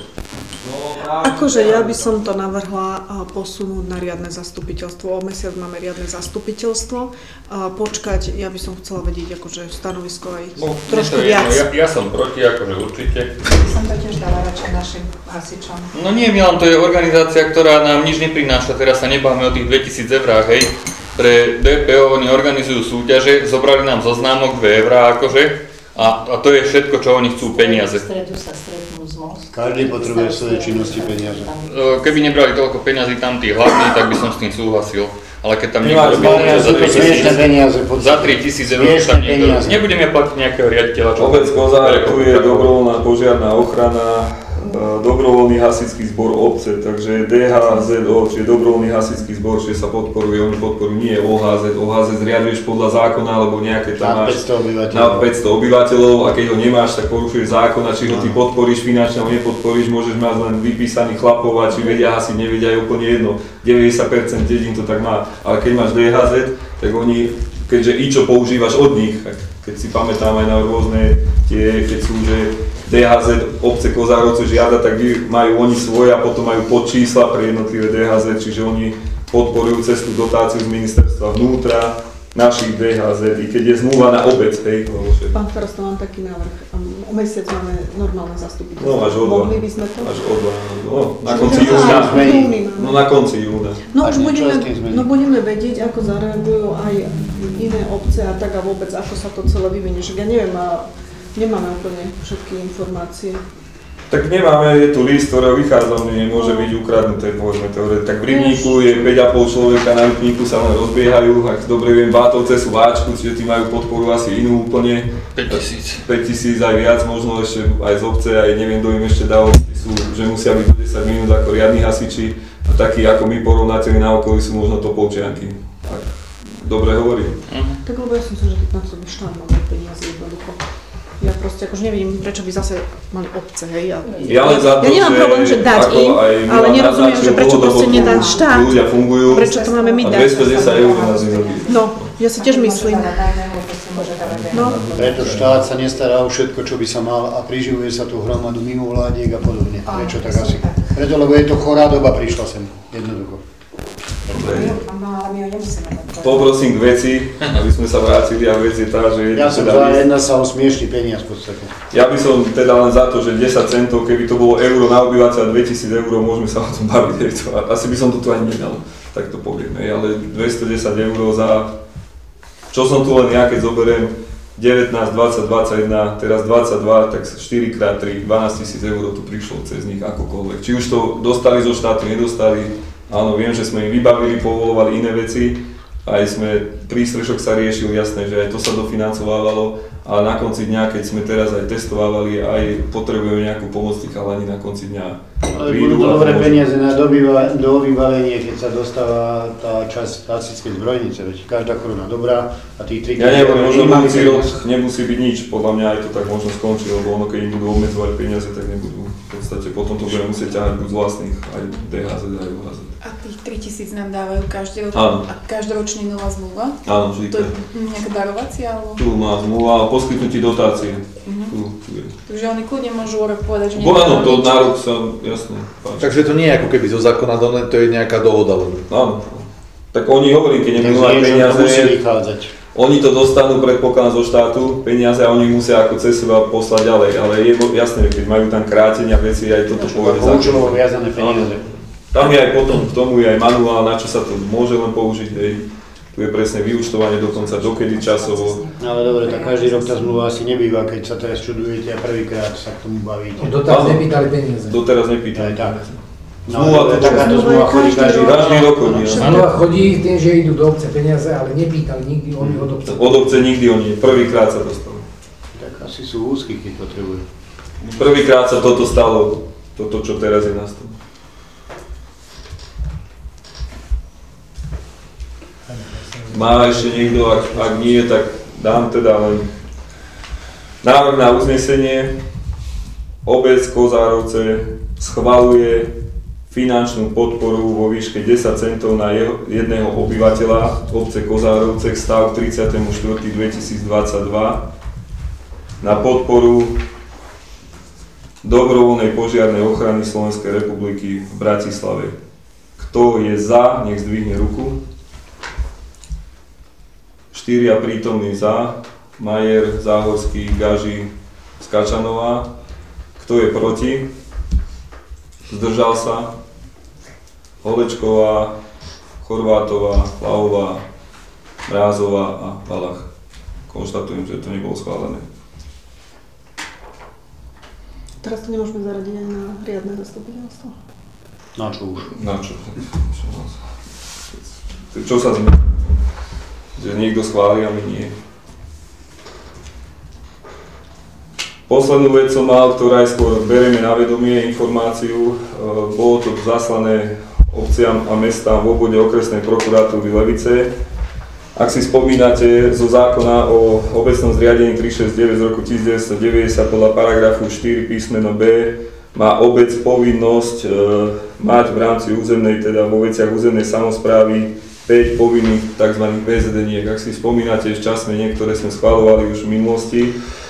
Akože ja by som to navrhla posunúť na riadne zastupiteľstvo. O mesiac máme riadne zastupiteľstvo. Počkať, ja by som chcela vedieť akože stanovisko aj trošku viac. Ja som proti, akože určite. By som to tiež dala radšej našim hasičom. No nie, Milan, to je organizácia, ktorá nám nič neprináša. Teraz sa nebáme o tých 2000 eurách, hej. Pre DPO oni organizujú súťaže, zobrali nám zoznámok 2 eurá, akože. A to je všetko, čo oni chcú, peniaze. Každý potrebuje svoje činnosti peniaze. Keby nebrali toľko peniazy tam tí hlavní, tak by som s tým súhlasil. Ale keď tam niekto robí za 3000 eur, tam niekto robí. Nebudeme platiť nejakého riaditeľa. Obec Kozár, tu je dobrovoľná požiarna ochrana, dobrovoľný hasičský zbor obce, takže DHZO, čiže dobrovoľný hasičský zbor, čiže sa podporuje, oni podporujú, nie OHZ, OHZ zriaduješ podľa zákona, alebo nejaké tam máš na 500 obyvateľov a keď ho nemáš, tak porušuješ zákon a či ho ty podporíš finančne, alebo nepodporíš, môžeš mať len vypísaných chlapov a či vedia hasiť, nevedia, je úplne jedno, 90% dedín to tak má, ale keď máš DHZ, tak oni, keďže IČO používaš od nich, keď si pamätám aj na rôzne tie, keď sú, že DHZ obce Kozárovce žiada, tak majú oni svoje a potom majú podčísla pre jednotlivé DHZ, čiže oni podporujú cez tú dotáciu z ministerstva vnútra, našich DHZ, i keď je zmluva na obec, hej. Pán starosta, mám taký návrh. O mesiac máme normálne zastupiteľstvo. No, až o 2. Mohli by sme to? Až o 2, no, na konci júna. No, na konci júna. No, už budeme vedieť, ako zareagujú aj iné obce a tak a vôbec, ako sa to celé vyvinie. Že ja neviem, nemáme úplne všetky informácie. Tak nemáme, je tu list, ktorého vychádzam, že nemôže byť ukradnuté, povedzme teoreticky. Tak v Rybníku je 5,5 človeka, na Rybníku sa len rozbiehajú, ak dobre viem, Bátovce sú váčku, čiže tí majú podporu asi inú úplne. 5000 aj viac, možno ešte aj z obce, aj neviem, kto im ešte dal, sú, že musia byť 10 minút ako riadni hasiči a takí ako my porovnateľi na okolí sú možno topolčianky. Tak dobre hovorím. Tak lebo ja som sa, že na to by štát mal peniaze jednoducho. Ja proste akože nevidím, prečo by zase mali obce, hej. Ja len za to, ja nemám problém, že dať im, ale nerozumiem, že prečo proste nedá štát. Ľudia fungujú prečo to máme my dať. 210 eur na zimnoví. No, ja si tiež myslím. No. Preto štát sa nestará o všetko, čo by sa mal a priživuje sa tú hromadu mimovládiek a podobne. Prečo tak asi? Preto, lebo je to chorá doba, prišla sem, jednoducho. Poprosím k veci, aby sme sa vrátili a vec je tá, že... Ja som za jedna sa o smiešný peniaz v podstate. Ja by som teda len za to, že 10 centov, keby to bolo euro na obyvateľa 2000 eur, môžeme sa o tom baviť. Asi by som to tu ani nedal, tak to poviem. Ale 210 eur za... Čo som tu len ja, keď zoberiem 19, 20, 21, teraz 22, tak 4x3, 12 000 eur tu prišlo cez nich akokoľvek. Či už to dostali zo štátu, nedostali. Áno, viem, že sme im vybavili, povolovali iné veci, aj sme, prístrešok sa riešil, jasné, že aj to sa dofinancovávalo, ale na konci dňa, keď sme teraz aj testovávali, aj potrebujeme nejakú pomoc, tí chalani na konci dňa prídu. Budú to dobré peniaze na dovybavenie, keď sa dostáva tá časť hasičskej zbrojnice, veď každá koruna dobrá a tých 3 ja neviem, možno budúci rok nemusí byť nič, podľa mňa aj to tak možno skončí, lebo ono, keď im budú obmedzovať peniaze, tak nebudú. V podstate potom to budeme musieť ťahať buď z vlastných, aj DHZ, aj OHZ. A tých 3000 nám dávajú každý rok? Áno. A každoročný nová zmluva? Áno, vždy. To je nejaká darovacia? Alebo... Tu má zmluva o poskytnutí dotácie. Tu je. Takže oni kľudne môžu o rok povedať, že áno, to na rok sa, jasné, páči. Takže to nie je ako keby zo zákona dané, to je nejaká dohoda. Áno. Tak oni hovorí, keď nebudú mať peniaze, oni to dostanú predpokladám zo štátu, peniaze a oni musia ako cez seba poslať ďalej, ale je jasné, keď majú tam krátenia veci, aj toto povede zákon. Účelovo viazané peniaze. Tam je aj potom, k tomu je aj manuál, na čo sa to môže len použiť, hej. Tu je presne vyúčtovanie dokonca dokedy časovo. No ale dobre, tak každý rok tá zmluva asi nebýva, keď sa teraz čudujete a prvýkrát sa k tomu bavíte. Doteraz nepýtali peniaze. Doteraz nepýtali. Tak. Zmluva, takáto zmluva chodí každý rok chodí. Zmluva chodí tým, že idú do obce peniaze, ale nepýtali nikdy oni od obce. Od obce nikdy oni, prvýkrát sa to stalo. Tak asi sú úzky, keď potrebujú. Prvýkrát sa toto stalo, toto čo teraz je na stole. Má ešte niekto, ak nie, tak dám teda len návrh na uznesenie. Obec Kozárovce schvaľuje finančnú podporu vo výške 10 centov na jedného obyvateľa obce Kozárovce stav 30.4.2022 na podporu dobrovoľnej požiarnej ochrany Slovenskej republiky v Bratislave. Kto je za, nech zdvihne ruku. 4 prítomní za. Majer, Záhorský, Gaži, Skačanová. Kto je proti? Zdržal sa. Holečková, Chorvátová, Plavová, Mrázová a Valach. Konštatujem, že to nebolo schválené. Teraz to nemôžeme zaradiť aj na riadne zastupiteľstvo. Na čo už? Na čo? Čo sa zmení? Že niekto schváli a my nie. Poslednú vec som mal, ktorá aj skôr berieme na vedomie informáciu. Bolo to zaslané obciam a mestám v obvode okresnej prokuratúry Levice. Ak si spomínate zo zákona o obecnom zriadení 369 z roku 1990 podľa paragrafu 4 písmeno B má obec povinnosť mať v rámci územnej, teda vo veciach územnej samosprávy 5 povinných tzv. VZD-niek. Ak si spomínate, v časme niektoré sme schvaľovali už v minulosti.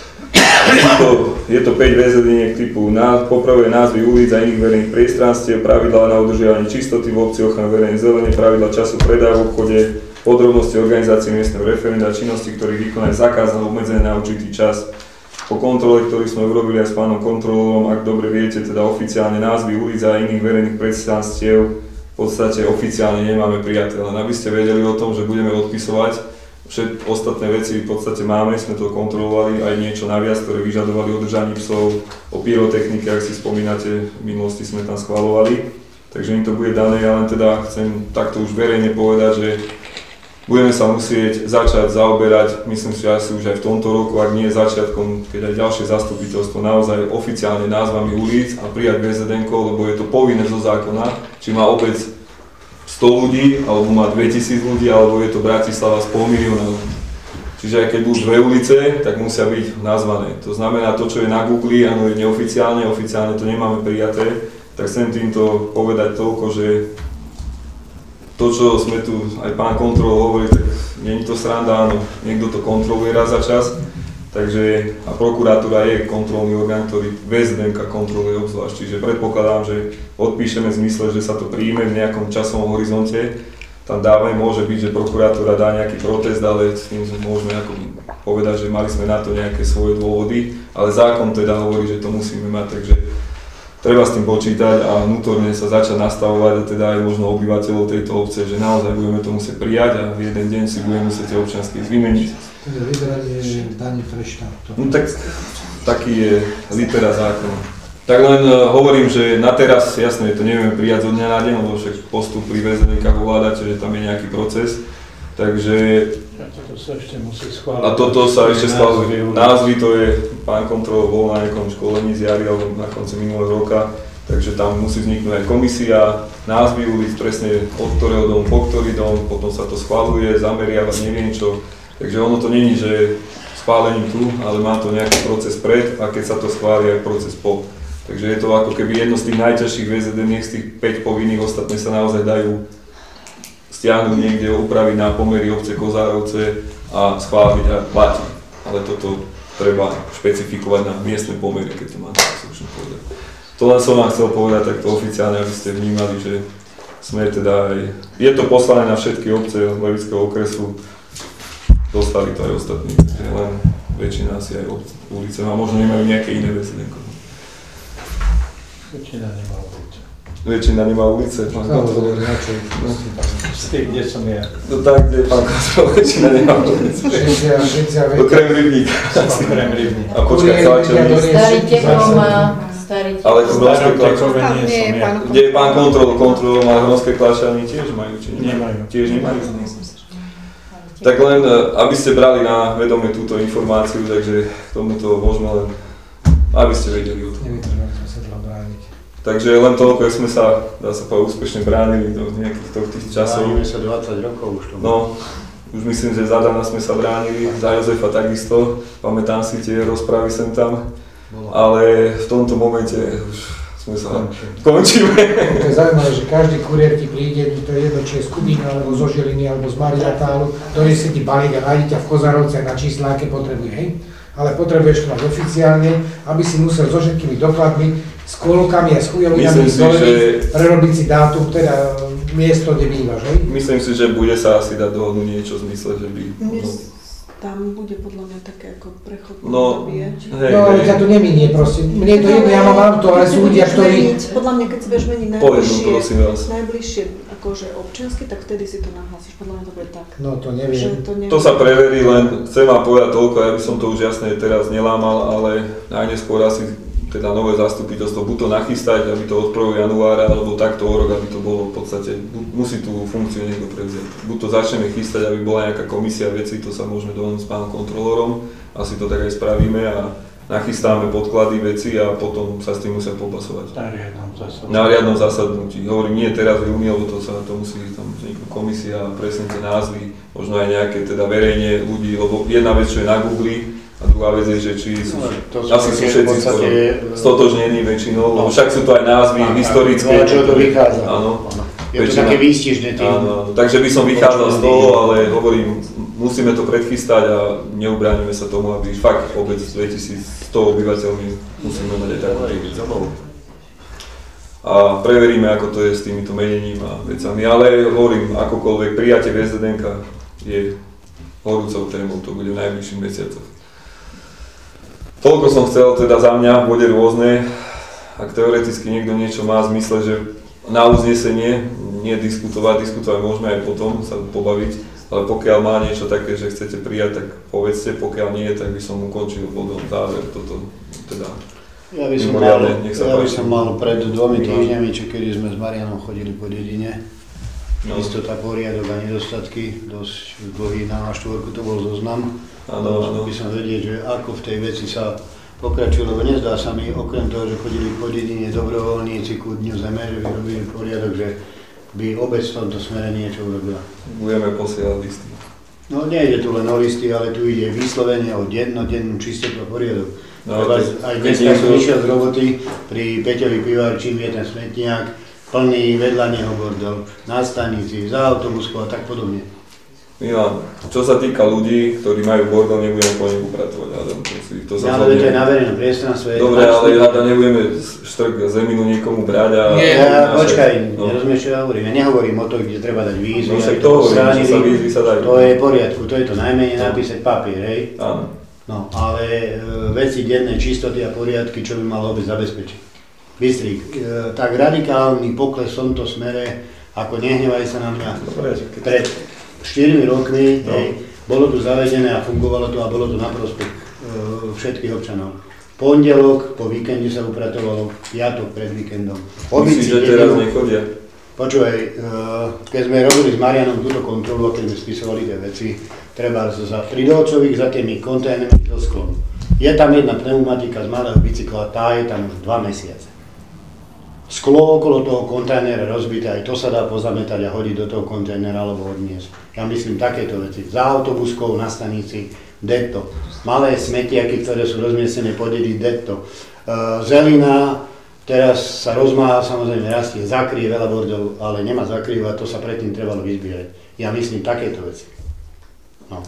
Je to 5 VZD-niek typu poprvé názvy ulic a iných verejných priestranstiev, pravidlá na udržiavanie čistoty v obci, ochranu verejnej zelene, pravidlá času predaja v obchode, podrobnosti organizácie miestneho referenda, činnosti, ktorých výkon je zakázané, obmedzené na určitý čas. Po kontrole, ktorú sme urobili aj s pánom kontrolorom, ak dobre viete, teda oficiálne názvy ulic a iných verejných priestranstiev v podstate oficiálne nemáme prijaté, len aby ste vedeli o tom, že budeme odpisovať. Všetky ostatné veci v podstate máme, sme to kontrolovali, aj niečo naviac, ktoré vyžadovali o držaní psov, o pyrotechnike, ak si spomínate, v minulosti sme tam schvaľovali. Takže im to bude dané, ja len teda chcem takto už verejne povedať, že budeme sa musieť začať zaoberať, myslím si, že asi už aj v tomto roku, ak nie začiatkom, keď aj ďalšie zastupiteľstvo, naozaj oficiálne názvami ulic a prijať VZN-ko, lebo je to povinné zo zákona, či má obec 100 ľudí, alebo má 2000 ľudí, alebo je to Bratislava s 500 000 ľudí. Čiže aj keď budú 2 ulice, tak musia byť nazvané. To znamená, to, čo je na Google, áno, je neoficiálne, oficiálne to nemáme prijaté, tak chcem týmto povedať toľko, že to, čo sme tu, aj pán kontrol hovorí, tak nie je to sranda, áno, niekto to kontroluje raz za čas, takže a prokuratúra je kontrolný orgán, ktorý VZN-ka kontroluje obzvlášť, čiže predpokladám, že odpíšeme v zmysle, že sa to príjme v nejakom časovom horizonte, tam dávame, môže byť, že prokuratúra dá nejaký protest, ale s tým môžeme ako povedať, že mali sme na to nejaké svoje dôvody, ale zákon teda hovorí, že to musíme mať, takže treba s tým počítať a vnútorne sa začať nastavovať a teda aj možno obyvateľov tejto obce, že naozaj budeme to musieť prijať a v jeden deň si budeme musieť tie občianske vymeniť. Teda vybranie daní pre štát. No tak, taký je litera zákona. Tak len hovorím, že na teraz, jasné, to nevieme prijať zo dňa na deň, lebo však postup pri VZN-kách ovládate, že tam je nejaký proces. Takže toto sa ešte musí schváliť. A toto sa ešte schváľuje. Názvy to je, pán kontrolor bol na nejakom školení z jary alebo na konci minulého roka, takže tam musí vzniknúť aj komisia, názvy ulic, presne od ktorého domu po ktorý dom, potom sa to schváľuje, zameriava, neviem čo. Takže ono to není, že schválením tu, ale má to nejaký proces pred a keď sa to schváli, aj proces po. Takže je to ako keby jedno z tých najťažších VZN-iek z tých 5 povinných, ostatné sa naozaj dajú stiahnuť niekde, upraviť na pomery obce Kozárovce a schváliť a platiť. Ale toto treba špecifikovať na miestne pomery, keď to mám slušne povedať. To len som vám chcel povedať takto oficiálne, aby ste vnímali, že sme teda aj... Je to poslané na všetky obce Levického okresu, dostali to aj ostatní, len väčšina asi aj ulice a možno nemajú nejaké iné veci. Väčšina nemá ulice. Väčšina nemá ulice, pán kontrolor. Z tých, kde som ja. No tak, kde pán kontrolor, väčšina nemá ulice. Okrem Rybníka. Okrem Rybníka. A počkaj, Salačovník. Starý Tekov má, starý Tekov. Ale Hronské Klačany, nie som ja. kde je pán kontrolor má Hronské Klačany, tiež majú, či nemajú? Tiež nemajú. Tak len, aby ste brali na vedomie túto informáciu, takže k tomuto môžeme len, aby ste vedeli o tom. Nevytržovali sme sa dlho brániť. Takže len toľko, jak sme sa, dá sa povedať, úspešne bránili do nejakých tých časov. Bránime sa 20 rokov už tomu. No, už myslím, že za Dana sme sa bránili, za Jozefa takisto, pamätám si tie rozprávy sem tam, ale v tomto momente už Končíme. To je zaujímavé, že každý kuriér ti príde, to je jedno, či je z Kubína, alebo zo Žiliny, alebo z Mariatálu, donesie ti balík a nájde ťa v Kozárovciach na čísla, aké potrebuje, hej? Ale potrebuješ to mať oficiálne, aby si musel so všetkými dokladmi, s kolkami a s chujovinami prerobiť si dátum, teda miesto, kde bývaš, hej? Myslím si, že bude sa asi dať dohodnúť niečo v zmysle, že by... Tam bude podľa mňa také ako prechodné obdobie. No, ale ťa to neminie proste. Mne je to jedno, ja mám auto, ale sú ľudia, ktorí... Podľa mňa, keď si budeš meniť najbližšie akože občiansky, tak vtedy si to nahlásíš. Podľa mňa to bude tak. No to neviem. To sa preverí, len chcem vám povedať toľko, ja by som to už jasne teraz nelámal, ale najneskôr asi teda nové zastupiteľstvo buď to nachystať, aby to od 1. januára, alebo takto o rok, aby to bolo v podstate, musí tú funkciu niekto prevziať. Buď to začneme chystať, aby bola nejaká komisia veci, to sa môžeme dohodnúť s pánom kontrolorom, asi to tak aj spravíme a nachystáme podklady veci a potom sa s tým musia popasovať. Na riadnom zasadnutí. Hovorím, nie teraz v júni, lebo to musí tam vzniknúť komisia a presne tie názvy, možno aj nejaké teda verejne ľudí, lebo jedna vec, čo je na Google, a druhá vec je, že či sú, asi sú všetci stotožnení väčšinou, lebo však sú to aj názvy historické. Čo to vychádza. Áno. Je to také výstižné tým. Áno, takže by som vychádzal z toho, ale hovorím, musíme to predchystať a neubránime sa tomu, aby fakt obec s 2100 obyvateľmi musíme mať aj takú. A preveríme, ako to je s týmito menením a vecami, ale hovorím, akokoľvek prijatie VZDNK je horúcou témou, to bude v najbližších mesiacoch. Toľko som chcel teda za mňa, bude rôzne, ak teoreticky niekto niečo má v zmysle, že na uznesenie, nie diskutovať môžeme aj potom sa pobaviť, ale pokiaľ má niečo také, že chcete prijať, tak povedzte, pokiaľ nie, tak by som ukončil bodom záver toto teda. Ja by som mal pred 2 týždňami, či kedy sme s Marianom chodili po dedine, istota, poriadok a nedostatky, dosť dlhý na štvorku to bol zoznam. Áno. By som vedieť, že ako v tej veci sa pokračuje, lebo nezdá sa mi, okrem toho, že chodili po dedine dobrovoľníci ku Dňu Zeme, že by robili poriadok, že by obec v tomto smere niečo urobila. Budeme posielať listy. No nejde tu len o listy, ale tu ide vyslovene o dennodennú čistotu a poriadok. Aj dneska som išiel z roboty pri Peťovi Pivárčím, je ten smetniak, plný vedľa neho bordel, na stanici, za autobuskou a tak podobne. Milan, čo sa týka ľudí, ktorí majú bordel, nebudeme po nich upratovať, Adam. To sa ale to je na verejnom priestranstve. Dobre, ale Adam, nebudeme štrk zeminu niekomu brať a... Počkaj, nerozumieš, čo ja hovorím. Ja nehovorím o to, kde treba dať výzvy. No však to hovorím, že sa výzvy sa dajú. To je v poriadku, to je to najmenej napísať papier, hej? Áno. No, ale veci dennej čistoty a poriadky, čo by malo obec zabezpečiť. Bystrík, tak radikálny pokles v tomto smere, ako nehnevaj sa na mňa, pred 4 rokmi, bolo tu zavedené a fungovalo to a bolo to na prospech všetkých občanov. Pondelok po víkende sa upratovalo, piatok pred víkendom. Myslíš, že teraz nechodia? Počúvaj, keď sme robili s Marianom túto kontrolu, keď sme spisovali tie veci, treba za Fridovcových, za tými kontajnermi so sklom. Je tam jedna pneumatika z malého bicykla, tá je tam už 2 mesiace. Sklo okolo toho kontajnera rozbité, aj to sa dá pozametať a hodiť do toho kontajnera alebo odniesť. Ja myslím takéto veci. Za autobuskou na stanici detto. Malé smetiaky, ktoré sú rozmiesené po dedi, detto. Zelina teraz sa rozmáha, samozrejme rastie, zakrie veľa bordelu, ale nemá zakrývať, to sa predtým trebalo vyzbierať. Ja myslím takéto veci. No.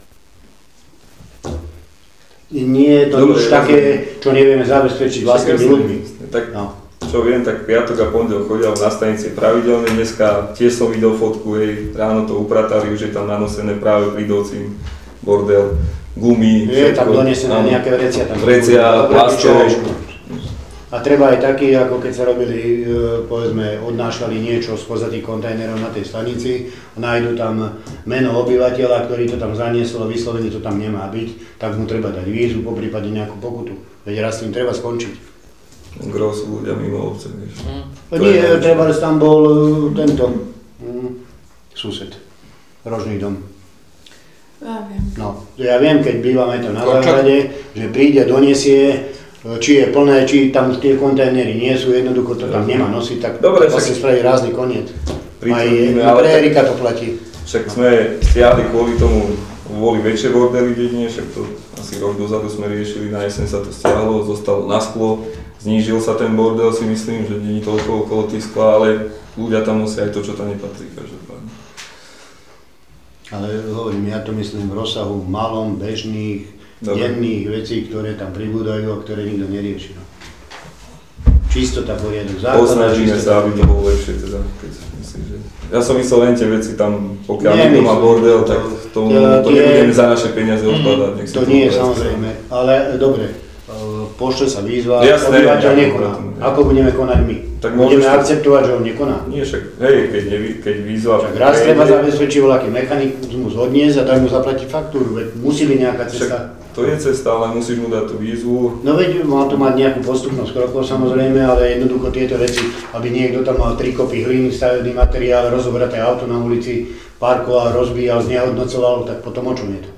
Nie je to nič také, čo nevieme zabezpečiť vlastnými ľuďmi. No. Čo viem, tak piatok a pondel chodia na stanici pravidelne. Dneska tiež som videl fotku, ráno to upratali, už je tam nanosené práve Pridovcím bordel, gumy, je tam donesené nejaké vrecia, plastové. A treba aj taký, ako keď sa robili, povedzme, odnášali niečo spoza tých kontajnerov na tej stanici, nájdu tam meno obyvateľa, ktorý to tam zaniesol a vyslovene to tam nemá byť, tak mu treba dať výzvu, poprípade nejakú pokutu. Veď raz tým treba skončiť. Gro sú ľudia mimo obce, vieš. Nie, treba, že tam bol tento sused, rožný dom. No, ja viem, keď bývam aj tam na záhrade, že príde, donesie, či je plné, či tam už tie kontajnery nie sú, jednoducho to tam nemá nosiť, tak to vlastne spraví rázny koniec. Aj pre Erika to platí. Však sme stiahli kvôli tomu, boli väčšie bordely dedine, však to asi asi rok dozadu sme riešili, na jeseň sa to stiahlo, zostalo na sklo, znížil sa ten bordel, si myslím, že nie je toľko okolo tých skla, ale ľudia tam musia aj to, čo tam nepatrí každopádne. Ale hovorím, ja to myslím v rozsahu malom, bežných, denných vecí, ktoré tam pribúdajú a ktoré nikto nerieši. No. Čistota, poriadok, základ. Posnažíme sa, aby to bolo lepšie teda, keď myslím, že... Ja som myslel len tie veci tam, pokiaľ niekto má bordel, tak to nebudeme za naše peniaze odkladať. To nie je samozrejme, ale dobre, pošle sa výzva, obyvateľ nekoná. Ako budeme konať my? Tak budeme akceptovať, že on nekoná? Nie, však, hej, keď výzva... Však raz treba zabezpečiť voľaký mechanizmus odniesť a tak mu zaplatiť faktúru, veď musí byť nejaká cesta. To je cesta, ale musíš mu dať tú výzvu. No veď má to mať nejakú postupnosť krokov samozrejme, ale jednoducho tieto veci, aby niekto tam mal 3 kopy hliny, stavebný materiál, rozobraté auto na ulici, parkoval, rozbíjal, znehodnocoval, tak potom o čom je to?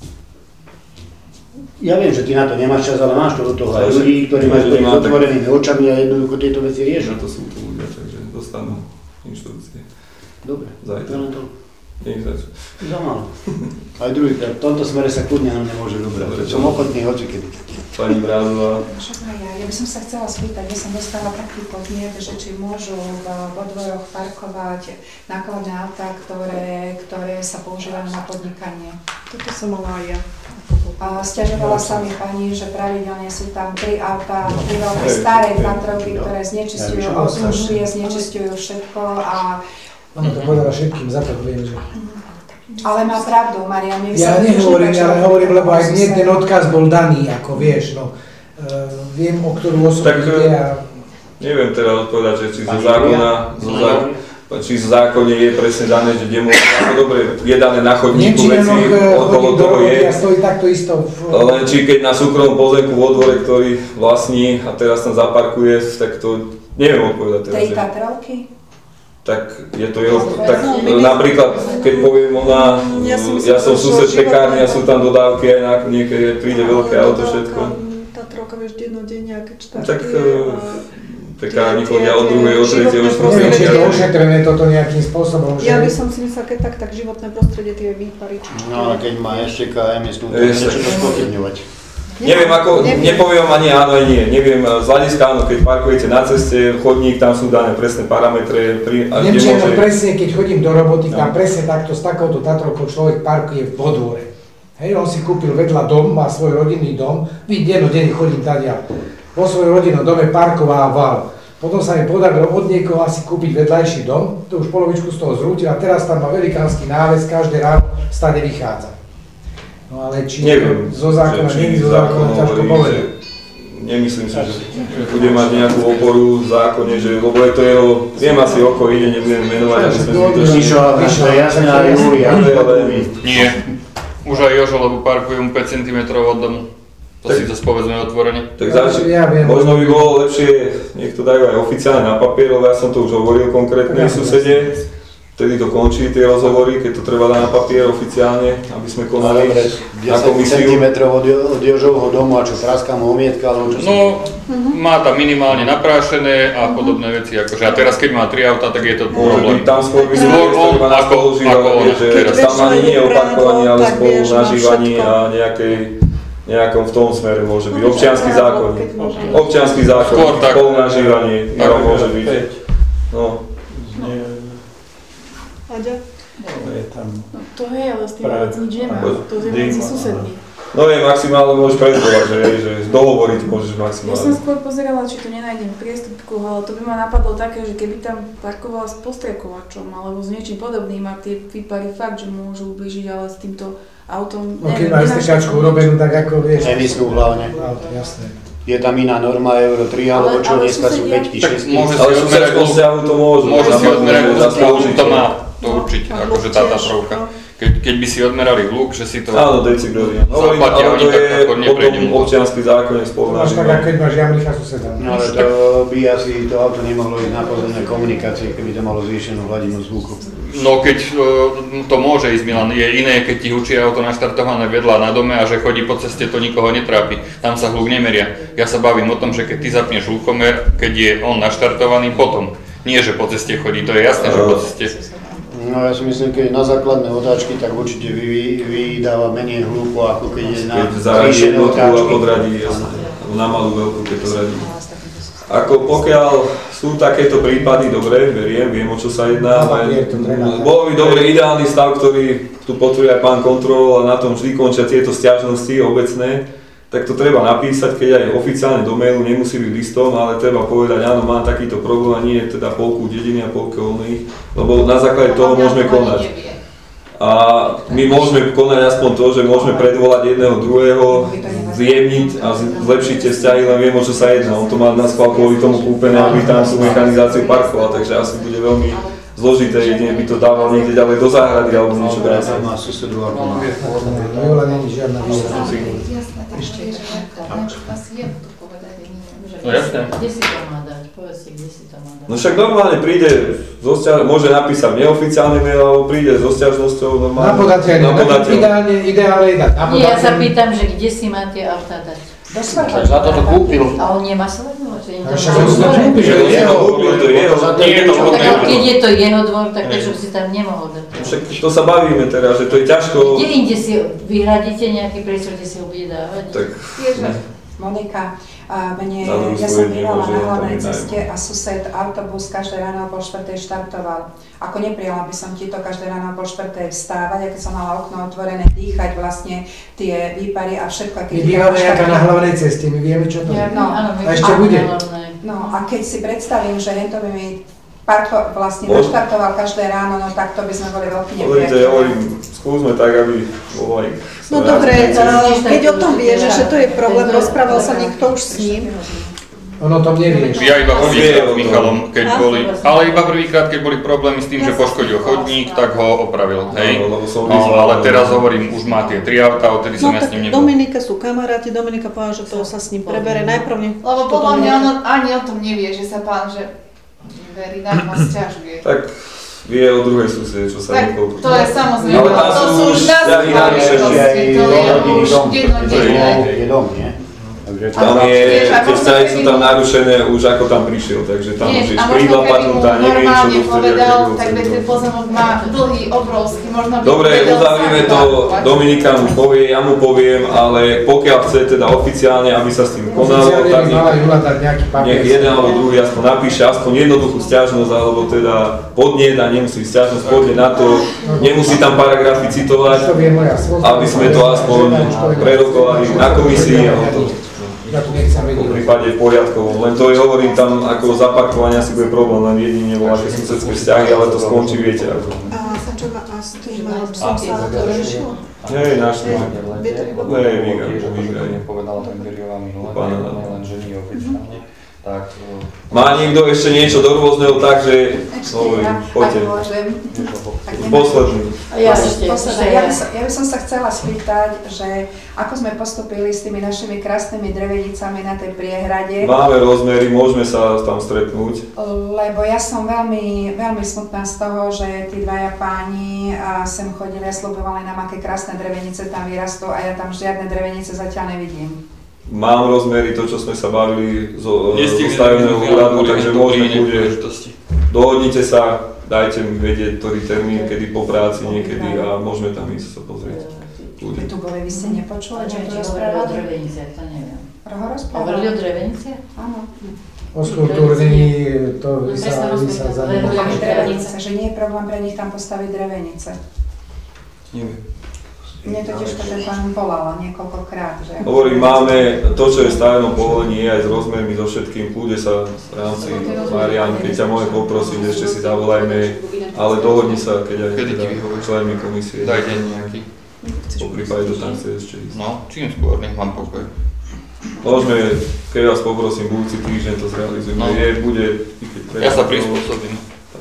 Ja viem, že ty na to nemáš čas, ale máš to od toho aj ľudí, ktorí majú s otvorenými očami a jednoducho tieto veci riešia. Na to sú tu ľudia, takže dostanú inštrukcie. Dobre, zajtra. Nie je zač. Za málo. Aj druhýkrát, v tomto smere sa kľudne nám nemôže dobrať. Som ochotný hocikedy. Pani Brázová. Ja by som sa chcela spýtať, ja som dostala taký podnet, že či môžu vo dvoroch parkovať nákladné autá, ktoré sa používajú na podnikanie. Toto som mala aj ja. Sťažovala sa mi pani, že pravidelne sú tam 3 autá, 3 veľké staré Tatrovky, ktoré znečistujú ovzdušie, znečistujú všetko a... Ono to povedala všetkým, za to viem, že... Ale má pravdu, Marian. Ja nehovorím, ale hovorím, lebo aj mne ten odkaz bol daný, ako vieš, no. Viem, o ktorú osobu ide a... Neviem teda odpovedať, že či zo zákona, či v zákone je presne dané, že kde môže, dobre, je dané na chodníku veci, okolo toho je. Ja stojí takto isto Len či keď na súkromnom pozemku vo dvore, ktorý vlastní a teraz tam zaparkuje, tak to neviem odpovedať teraz. 3 Tatrovky? Tak je to jeho, tak napríklad, keď poviem ona, ja som sused pekárny a sú tam dodávky aj niekedy príde veľké auto, všetko. Tatrovka, vieš, dennodenne, keď štartuje. Tak pekárni chodia od druhej, od tretej, od štvrtej. Neviem, či je to ošetrené toto nejakým spôsobom, že... Ja by som si myslela, keď tak životné prostredie, tie výpary. No ale keď má ešte KM, je s túto niečo spochybňovať. Neviem, nepoviem ani áno, aj nie. Neviem, z hľadiska áno, keď parkujete na ceste, chodník, tam sú dané presné parametre. Nemčíno presne, keď chodím do roboty, tam presne takto s takouto Tatrovkou človek parkuje v podvore. Hej, on si kúpil vedľa dom, má svoj rodinný dom, dennodenne chodím tadiaľ. Vo svojom rodinnom dome parkoval. Potom sa mi podarilo od niekoho asi kúpiť vedľajší dom, to už polovičku z toho zrútil a teraz tam má velikánsky náves, každé ráno stade vychádza. No ale či neviem, zo zákona, nie zo zákona, ťažko povedať. Nemyslím si, že bude mať nejakú oporu v zákone, že, lebo je to jeho, viem asi o koho ide, nebudem menovať, aby sme zbytočne... Nie, už aj Jožo, lebo parkujú 5 cm od domu. To si zase povedzme otvorene. Tak možno by bolo lepšie, nech to dajú aj oficiálne na papier, lebo ja som to už hovoril konkrétne susede. Vtedy to končí tie rozhovory, keď to treba dať na papier oficiálne, aby sme konali na komisiu. 10 cm od Jožovho domu a čo praskám omietka, alebo čo? No, má tam minimálne naprášené a podobné veci. Akože. A teraz keď má 3 auta, tak je to problém. Tam skôr by sme nás používali, že tam ani nie o parkovaní, ale spolu nažívaní a nejakom v tom smere môže byť. Občiansky zákon. Občiansky zákon, spolu nažívanie, môže byť. No. Aďa? No to je, ale s tým vôbec nič nemá, to je medzi susedmi. No je maximálne môžeš predvolať, že dohovoriť môžeš maximálne. Ja som skôr pozerala, či to nenájdem v priestupku, ale to by ma napadlo také, že keby tam parkovala s postriakovačom alebo s niečím podobným a tie výpary fakt, že môžu ublížiť, ale s týmto autom... No keď máš stekačku urobenú, tak ako vieš... Emisnú hlavne. Auto, jasné. Je tam iná norma Euro 3, alebo čo dneska sú 5-ky, 6-ky. Ale susedskou vzťahu to môžu. Môže si odmerať to má. To určite, akože tá Tatrovka. Keď by si odmerali hluk, že si to... Áno, decibeli. Zaplatia, oni tak skôr neprejdem. Potom občiansky zákon je spolu máš tak, keď máš jamlicha suseda. No ale to by asi to auto nemohlo ísť na pozemné komunikácie, keby to malo zvýšenú hladinu zvuku. No keď to môže ísť, Milan, je iné, keď ti hučí auto naštartované vedľa na dome a že chodí po ceste, to nikoho netrápi. Tam sa hluk nemeria. Ja sa bavím o tom, že keď ty zapneš hlukomer, keď je on naštartovaný, potom. Nie, že po ceste chodí, to je jasné, že po ceste. No ja si myslím, keď na základné otáčky, tak určite vydáva menej hlúpo, ako keď je na zvýšené otáčky. A podradí, na malú veľkú, keď to radí. Ako pokiaľ sú takéto prípady, dobre, viem, o čo sa jedná, bolo by dobre ideálny stav, ktorý tu potvrdí aj pán kontrolór a na tom vždy končia tieto sťažnosti obecné, tak to treba napísať, keď aj oficiálne do mailu, nemusí byť listom, ale treba povedať, áno, mám takýto problém a nie teda polku dediny a polku oných, lebo na základe toho môžeme konať. A my môžeme konať aspoň to, že môžeme predvolať jedného, druhého, zjemniť a zlepšiť tie vzťahy, len viem, o čo sa jedná. On to má na schvál kvôli tomu kúpené, aby tam tú mechanizáciu parkoval, takže asi bude veľmi zložité, jedine by to dával niekde ďalej do záhrady alebo niečo také. Má susedu ako má. Jula není žiadna výzva. No jasné. Kde si to má dať? Povedz si, kde si to má dať. No však normálne príde, môže napísať neoficiálny mail, alebo príde so sťažnosťou normálne. Na podateľne, ideálne je dať. Nie, ja sa pýtam, že kde si má tie auta dať. Za to kúpil. A on nemá slednú? Keď je to jeho dvor, tak prečo by si tam nemohol dať? Však to sa bavíme teraz, že to je ťažko. Kde inde si vyhradíte nejaký priestor, kde si ho bude dávať? Tak, Monika, ja som bývala na hlavnej ceste a sused autobus každé ráno po 4:00 štartoval. Ako neprijala by som ti to každé ráno po 4:00 vstávať, a keď som mala okno otvorené, dýchať vlastne tie výpary a všetko. My bývame jaká na hlavnej ceste, my vieme, čo to je. No, a ešte bude. No a keď si predstavím, že hento by mi vlastne naštartoval každé ráno, no tak to by sme boli veľký nepriateľi. Hovorím, skúsme tak, aby bolo aj... No dobre, keď o tom vie, že to je problém, rozprával sa niekto už s ním. Ono to nevie. Ja iba prvýkrát s Michalom, keď boli, ale iba prvýkrát, keď boli problémy s tým, že poškodil chodník, tak ho opravil, hej. Ale teraz hovorím, už má tie 3 autá, odtedy som ja s ním nebol. Dominika sú kamaráti, Dominika povedala, že to sa s ním prebere najprv. Lebo podľa mňa on ani o tom nevie, že sa pán, že Verina ma sťažuje. Tak vie o druhej susede, čo sa nekoľko. To je samozrejme, ale tam to sú už vzťahy narušené. to je už jednodenné. Je dom, nie? Tam je, tie vzťahy sú tam narušené už ako tam prišiel, takže tam už je škrídla padnutá, neviem čo to vtedy, tak ten pozemok má dlhý, obrovský, možno by... Dobre, uzavrime to, Dominika mu povie, ja mu poviem, ale pokiaľ chce teda oficiálne, aby sa s tým konalo, tak nech jeden alebo druhý aspoň napíše aspoň jednoduchú sťažnosť, alebo teda podnet a nemusí sťažnosť podnet na to, nemusí tam paragrafy citovať, aby sme to aspoň prerokovali na komisii a to. V prípade v poriadku, len to je, hovorím, tam ako zaparkovania si bude problém, len jedine voláte susedské vzťahy, ale to skončí, viete ako. A s tým psom sa to riešilo? Nie, našli. Povedala tak Beriová minule, len že nie oficiálne. Má niekto ešte niečo do rôzneho, takže poďte. Posledný. Ja by som sa chcela spýtať, že ako sme postupili s tými našimi krásnymi drevenicami na tej priehrade. Máme rozmery, môžeme sa tam stretnúť. Lebo ja som veľmi, veľmi smutná z toho, že tí dvaja páni sem chodili a sľubovali nám, aké krásne drevenice tam vyrastú a ja tam žiadne drevenice zatiaľ nevidím. Mám rozmery, to čo sme sa bavili zo stavebného úradu, takže môžeme bude. Dohodnite sa, dajte mi vedieť, ktorý termín, kedy po práci niekedy a môžeme tam ísť sa pozrieť. Vy ste nepočuli, že to rozprávali? O dreveniciach, to neviem. Hovorili o dreveniciach? Áno. O skultúrni to vysa drevenice, že nie je problém pre nich tam postaviť drevenice. Neviem. Mne to tiež ten pán volala niekoľkokrát, že... Hovorím, máme to, čo je v stavebnom povolení, je aj s rozmermi, so všetkým, kľude sa v rámci Marián, keď ťa môžem poprosiť, ešte si zavolajme, ale dohodni sa, keď aj teda členmi komisie. Daj deň nejaký. Po prípade to tam chce ešte ísť. No, čím skôr, nech mám pokoj. Môžeme, keď vás poprosím, budúci týždeň to zrealizujeme, bude... Ja sa prispôsobím.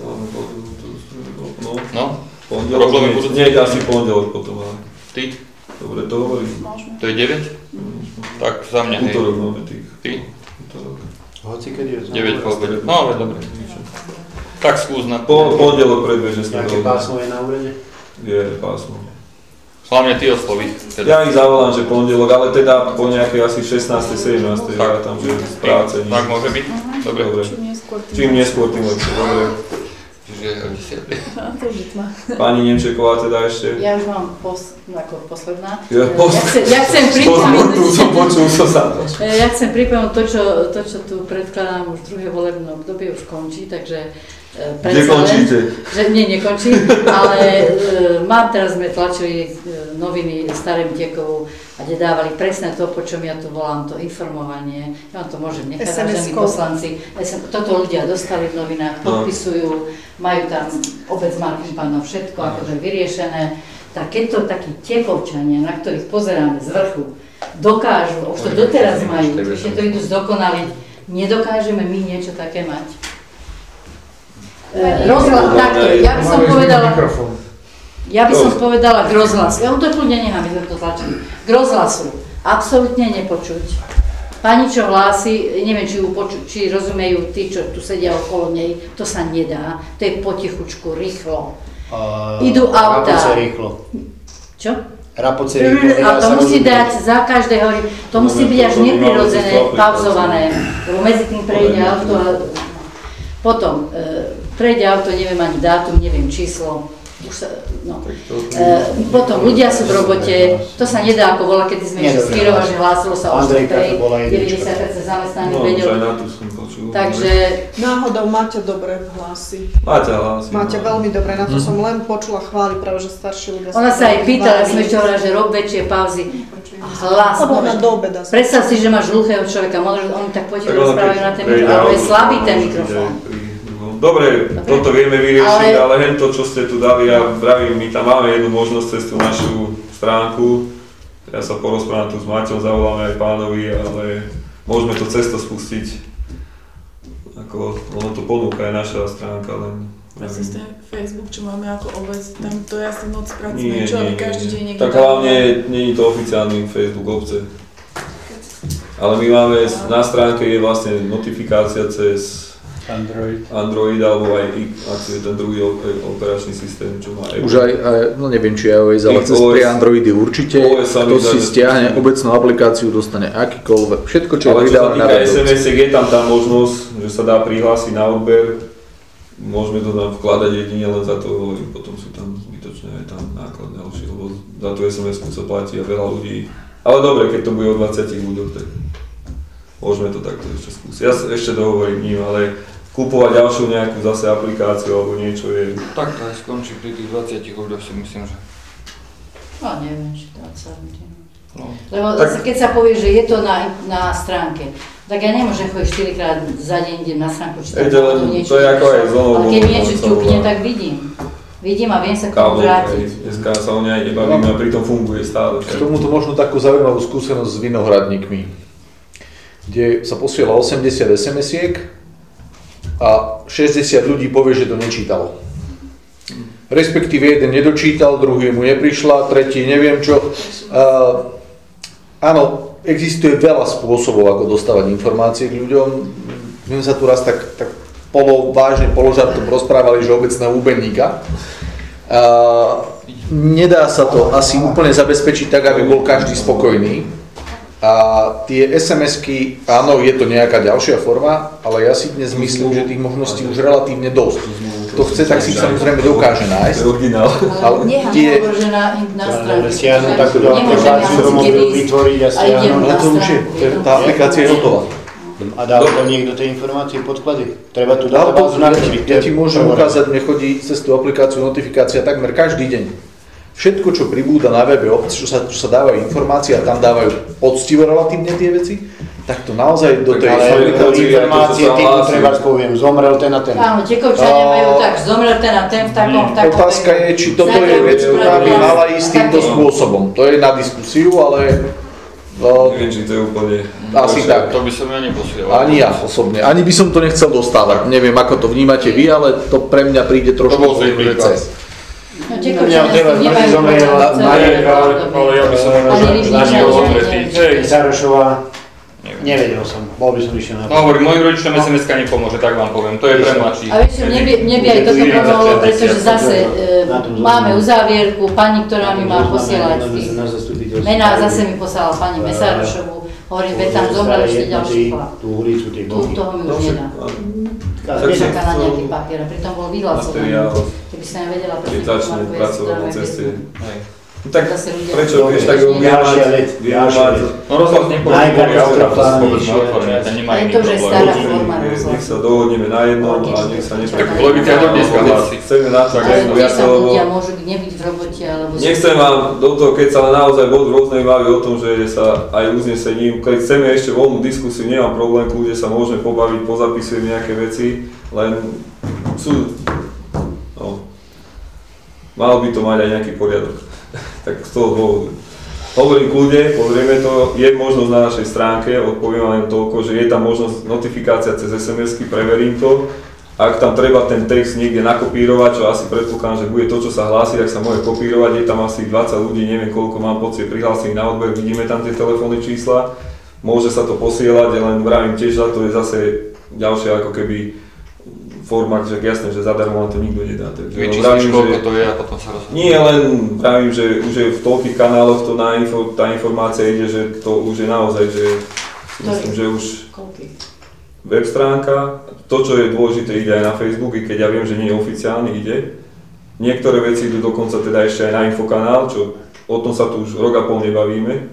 No, pondelok, nie, asi pondelok potom, ale... Ty? Dobre, to hovorím. To je 9? Tak za mňa, hej. Útorok máme tých. Ty? Útorok. Hoci keď je... 9 po obede. No, dobre. Tak skús na... Pondelok predbežne sme dohodli. Jaké pásmo je na úrade? Je pásmo. Hlavne ty osloví. Ja ich zavolám, že pondelok, ale teda po nejakej asi 16. 17. ja tam, že z práce. Tak môže byť? Dobre. Čím neskôr, tým lepšie. Dobre. Čiže o 10. To už je tma. Pani Nemčeková teda ešte. Ja už mám posledná. Ja chcem pripomenúť. som počul sa. Ja chcem pripomenúť to, čo tu predkladám už druhé volebné obdobie, už končí, takže nekončíte. Nekončí, ale mám teraz, sme tlačili noviny Starým Tekovou a kde dávali presne to, po čom ja tu volám, to informovanie. Ja vám to môžem nechať, vážení poslanci. Toto ľudia dostali v novinách, podpisujú, majú tam obec Martin Pánov, všetko akože vyriešené. Tak keď to takí Tekovčania, na ktorých pozeráme z vrchu, dokážu, už to doteraz majú, ešte to idú zdokonaliť, nedokážeme my niečo také mať. Takto, ja by som povedala k rozhlasu. Ja to kľudne nechám, my sme to tlačili. K rozhlasu. Absolútne nepočuť. Pani, čo hlási, neviem, či rozumejú tí, čo tu sedia okolo nej, to sa nedá. To je potichučku, rýchlo. Idú auta. Rapoce rýchlo. Čo? Rapoce rýchlo. A to musí dať za každé hory, to musí byť až neprirodzené, pauzované, lebo medzi tým prejde auto a potom prejde auto, neviem ani dátum, neviem číslo. Potom ľudia sú v robote, to sa nedá ako bola, keď sme išli z Kyrova, že hlásilo sa o 4. 90% zamestnaných vedel. Takže náhodou Maťa dobre hlási. Maťa veľmi dobre, na to som len počula chváli, práve že starší ľudia. Ona sa aj pýtala, sme ešte hovorila, že rob väčšie pauzy. Hlas. Predstav si, že máš hluchého človeka, oni tak potichu rozprávajú na ten mikrofón, ale je slabý ten mikrofón. Dobre, toto vieme vyriešiť, ale hen to, čo ste tu dali, ja vravím, my tam máme jednu možnosť cez tú našu stránku. Ja sa porozprávam tu s Maťom, zavoláme aj pánovi, ale môžeme to cesto spustiť. Ako, ono to ponúka aj naša stránka, len... Systém Facebook, čo máme ako obec, tam to je asi moc pracné, čo aby každý deň niekto... Tak hlavne nie je to oficiálny Facebook obce. Ale my máme, na stránke je vlastne notifikácia cez Android alebo aj aký je ten druhý operačný systém, čo má Už aj, no neviem či iOS, ale cez pre Androidy určite, kto si stiahne obecnú aplikáciu, dostane akýkoľvek, všetko čo je vydávané na radovci. Ale čo sa týka SMS-iek, je tam tá možnosť, že sa dá prihlásiť na odber, môžeme to tam vkladať jedine, len za to potom sú tam zbytočné aj tam náklad ďalšie, lebo za tú SMS-ku sa platí a veľa ľudí. Ale dobre, keď to bude o 20 ľuďoch, tak môžeme to takto ešte skúsiť. Ja ešte dohovorím ním, ale kúpovať ďalšiu nejakú zase aplikáciu alebo niečo je... Tak to aj skončí pri tých 20 ľuďoch, si myslím, že... No neviem, či 20 no. Lebo tak... keď sa povie, že je to na stránke, tak ja nemôžem chodiť 4-krát za deň, idem na stránku čítať niečo. To je ako aj zónou. Ale keď niečo ťukne, tak vidím. Vidím a viem sa k tomu vrátiť. Dneska sa o nej aj nebavíme a pritom funguje stále. K tomuto možno takú zaujímavú skúsenosť s vinohradníkmi, kde sa posiela 80 SMS-iek a 60 ľudí povie, že to nečítalo. Respektíve jeden nedočítal, druhý mu neprišla, tretí neviem čo. Áno, existuje veľa spôsobov, ako dostávať informácie k ľuďom. My sme sa tu raz tak vážne položartom rozprávali, že obecného úbenníka. Nedá sa to asi úplne zabezpečiť tak, aby bol každý spokojný. A tie SMS-ky, áno, je to nejaká ďalšia forma, ale ja si dnes myslím, že tých možností už relatívne dosť. Kto chce, tak si samozrejme dokáže nájsť. Ale tie... na stránke. Stiahnuť takúto aplikáciu, ktorú môžu vytvoriť a stiahnuť. No to už je, tá aplikácia je hotová. A dá to niekto tie informácie, podklady? Treba tu databázu navštíviť. Ja ti môžem ukázať, mne chodí cez tú aplikáciu notifikácia takmer každý deň. Všetko, čo pribúda na webe obce, čo sa dávajú informácie a tam dávajú poctivo relatívne tie veci, tak to naozaj do tej informácie typu treba poviem, zomrel ten a ten. Áno, Tekovčania majú tak, zomrel ten a ten v takom Otázka je, či toto je vec, ktorá by mala ísť týmto spôsobom. To je na diskusiu, ale... Neviem, či to je úplne... Asi tak. To by som ja neposielal. Ani ja osobne. Ani by som to nechcel dostávať. Neviem, ako to vnímate vy, ale to pre mňa príde trošku vece. No Tekovčania s tým nemajú problém. Ale ja by som Zarošová, nevedel som, bol by som išiel na to. No hovorím, mojim rodičom SMS-ka nepomôže, tak vám poviem, to je pre mladších. A vieš, mne by aj toto pomohlo, pretože zase máme uzávierku, pani, ktorá mi má posielať mená, zase mi poslala pani Mesárošovú, hovorím, veď tam zomrel ešte ďalší chlap. Tu toho mi už nedá. čaká na nejaký papier, a pritom bol vyhlasovaný. Keby sa nevedela keď začne Markovej, pracovať na si ceste. dáme Tak Zase ľudia- prečo, Dobre, vieš, tak ďalšia vec. No rozhlas nepovie, Ale to už je stará forma nech rozhlasu. sa dohodneme na jednom a nech sa Tak nespokojíme. logika to dneska hlási. Chceme na to Ale jednu tiež viac, sa lebo ľudia môžu nebyť v robote, alebo... nechcem vám do toho, keď sa naozaj bol rôznej baví o tom, že sa aj uznesením, keď chceme ešte voľnú diskusiu, nemám problém, kľudne sa môžeme pobaviť, pozapisujem nejaké veci, len sú, no, mal by to mať aj nejaký poriadok. Tak z toho dôvodu. Hovorím kľudne, pozrieme to, je možnosť na našej stránke, odpoviem vám len toľko, že je tam možnosť notifikácia cez SMS-ky, preverím to. Ak tam treba ten text niekde nakopírovať, čo asi predpokladám, že bude to, čo sa hlási, tak sa môže kopírovať, je tam asi 20 ľudí, neviem koľko mám pocit prihlásených na odber, vidíme tam tie telefónne čísla, môže sa to posielať, len vravím tiež, za to je zase ďalšia ako keby forma, že jasné, že zadarmo vám to nikto nedá. Vyčísliš, koľko to je a potom sa rozhodne. Nie, len vravím, že už je v toľkých kanáloch to tá informácia ide, že to už je naozaj, že myslím, že už web stránka, to čo je dôležité ide aj na Facebook, i keď ja viem, že nie je oficiálny, ide. Niektoré veci idú dokonca teda ešte aj na infokanál, čo o tom sa tu už rok a pol nebavíme.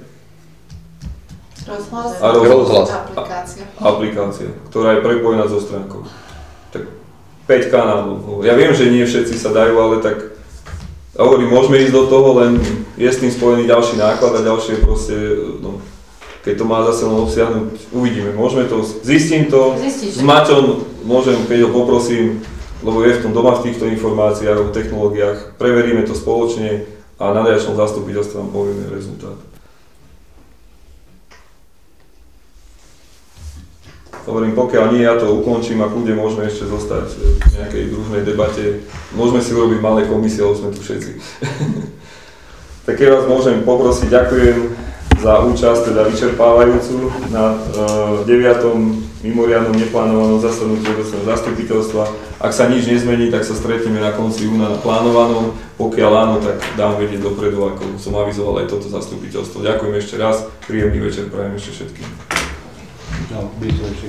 Rozhlas. Aplikácia, ktorá je prepojená so stránkou. Tak 5 kanálov. Ja viem, že nie všetci sa dajú, ale tak hovorím, môžeme ísť do toho, len je s tým spojený ďalší náklad a ďalšie proste, no, keď to má zase len obsiahnuť, uvidíme. Môžeme to, zistím to, s Maťom môžem, keď ho poprosím, lebo je v tom doma v týchto informáciách o technológiách, preveríme to spoločne a na ďalšom zastupiteľstve vám povieme rezultát. Hovorím, pokiaľ nie, ja to ukončím a kľudne môžeme ešte zostať v nejakej družnej debate. Môžeme si urobiť malé komisie, lebo sme tu všetci. Tak keď vás môžem poprosiť, ďakujem za účasť, teda vyčerpávajúcu na 9. mimoriadnom neplánovanom zasadnutí obecného zastupiteľstva. Ak sa nič nezmení, tak sa stretneme na konci júna na plánovanom. Pokiaľ áno, tak dám vedieť dopredu, ako som avizoval aj toto zastupiteľstvo. Ďakujem ešte raz, príjemný večer prajem ešte všetkým. No,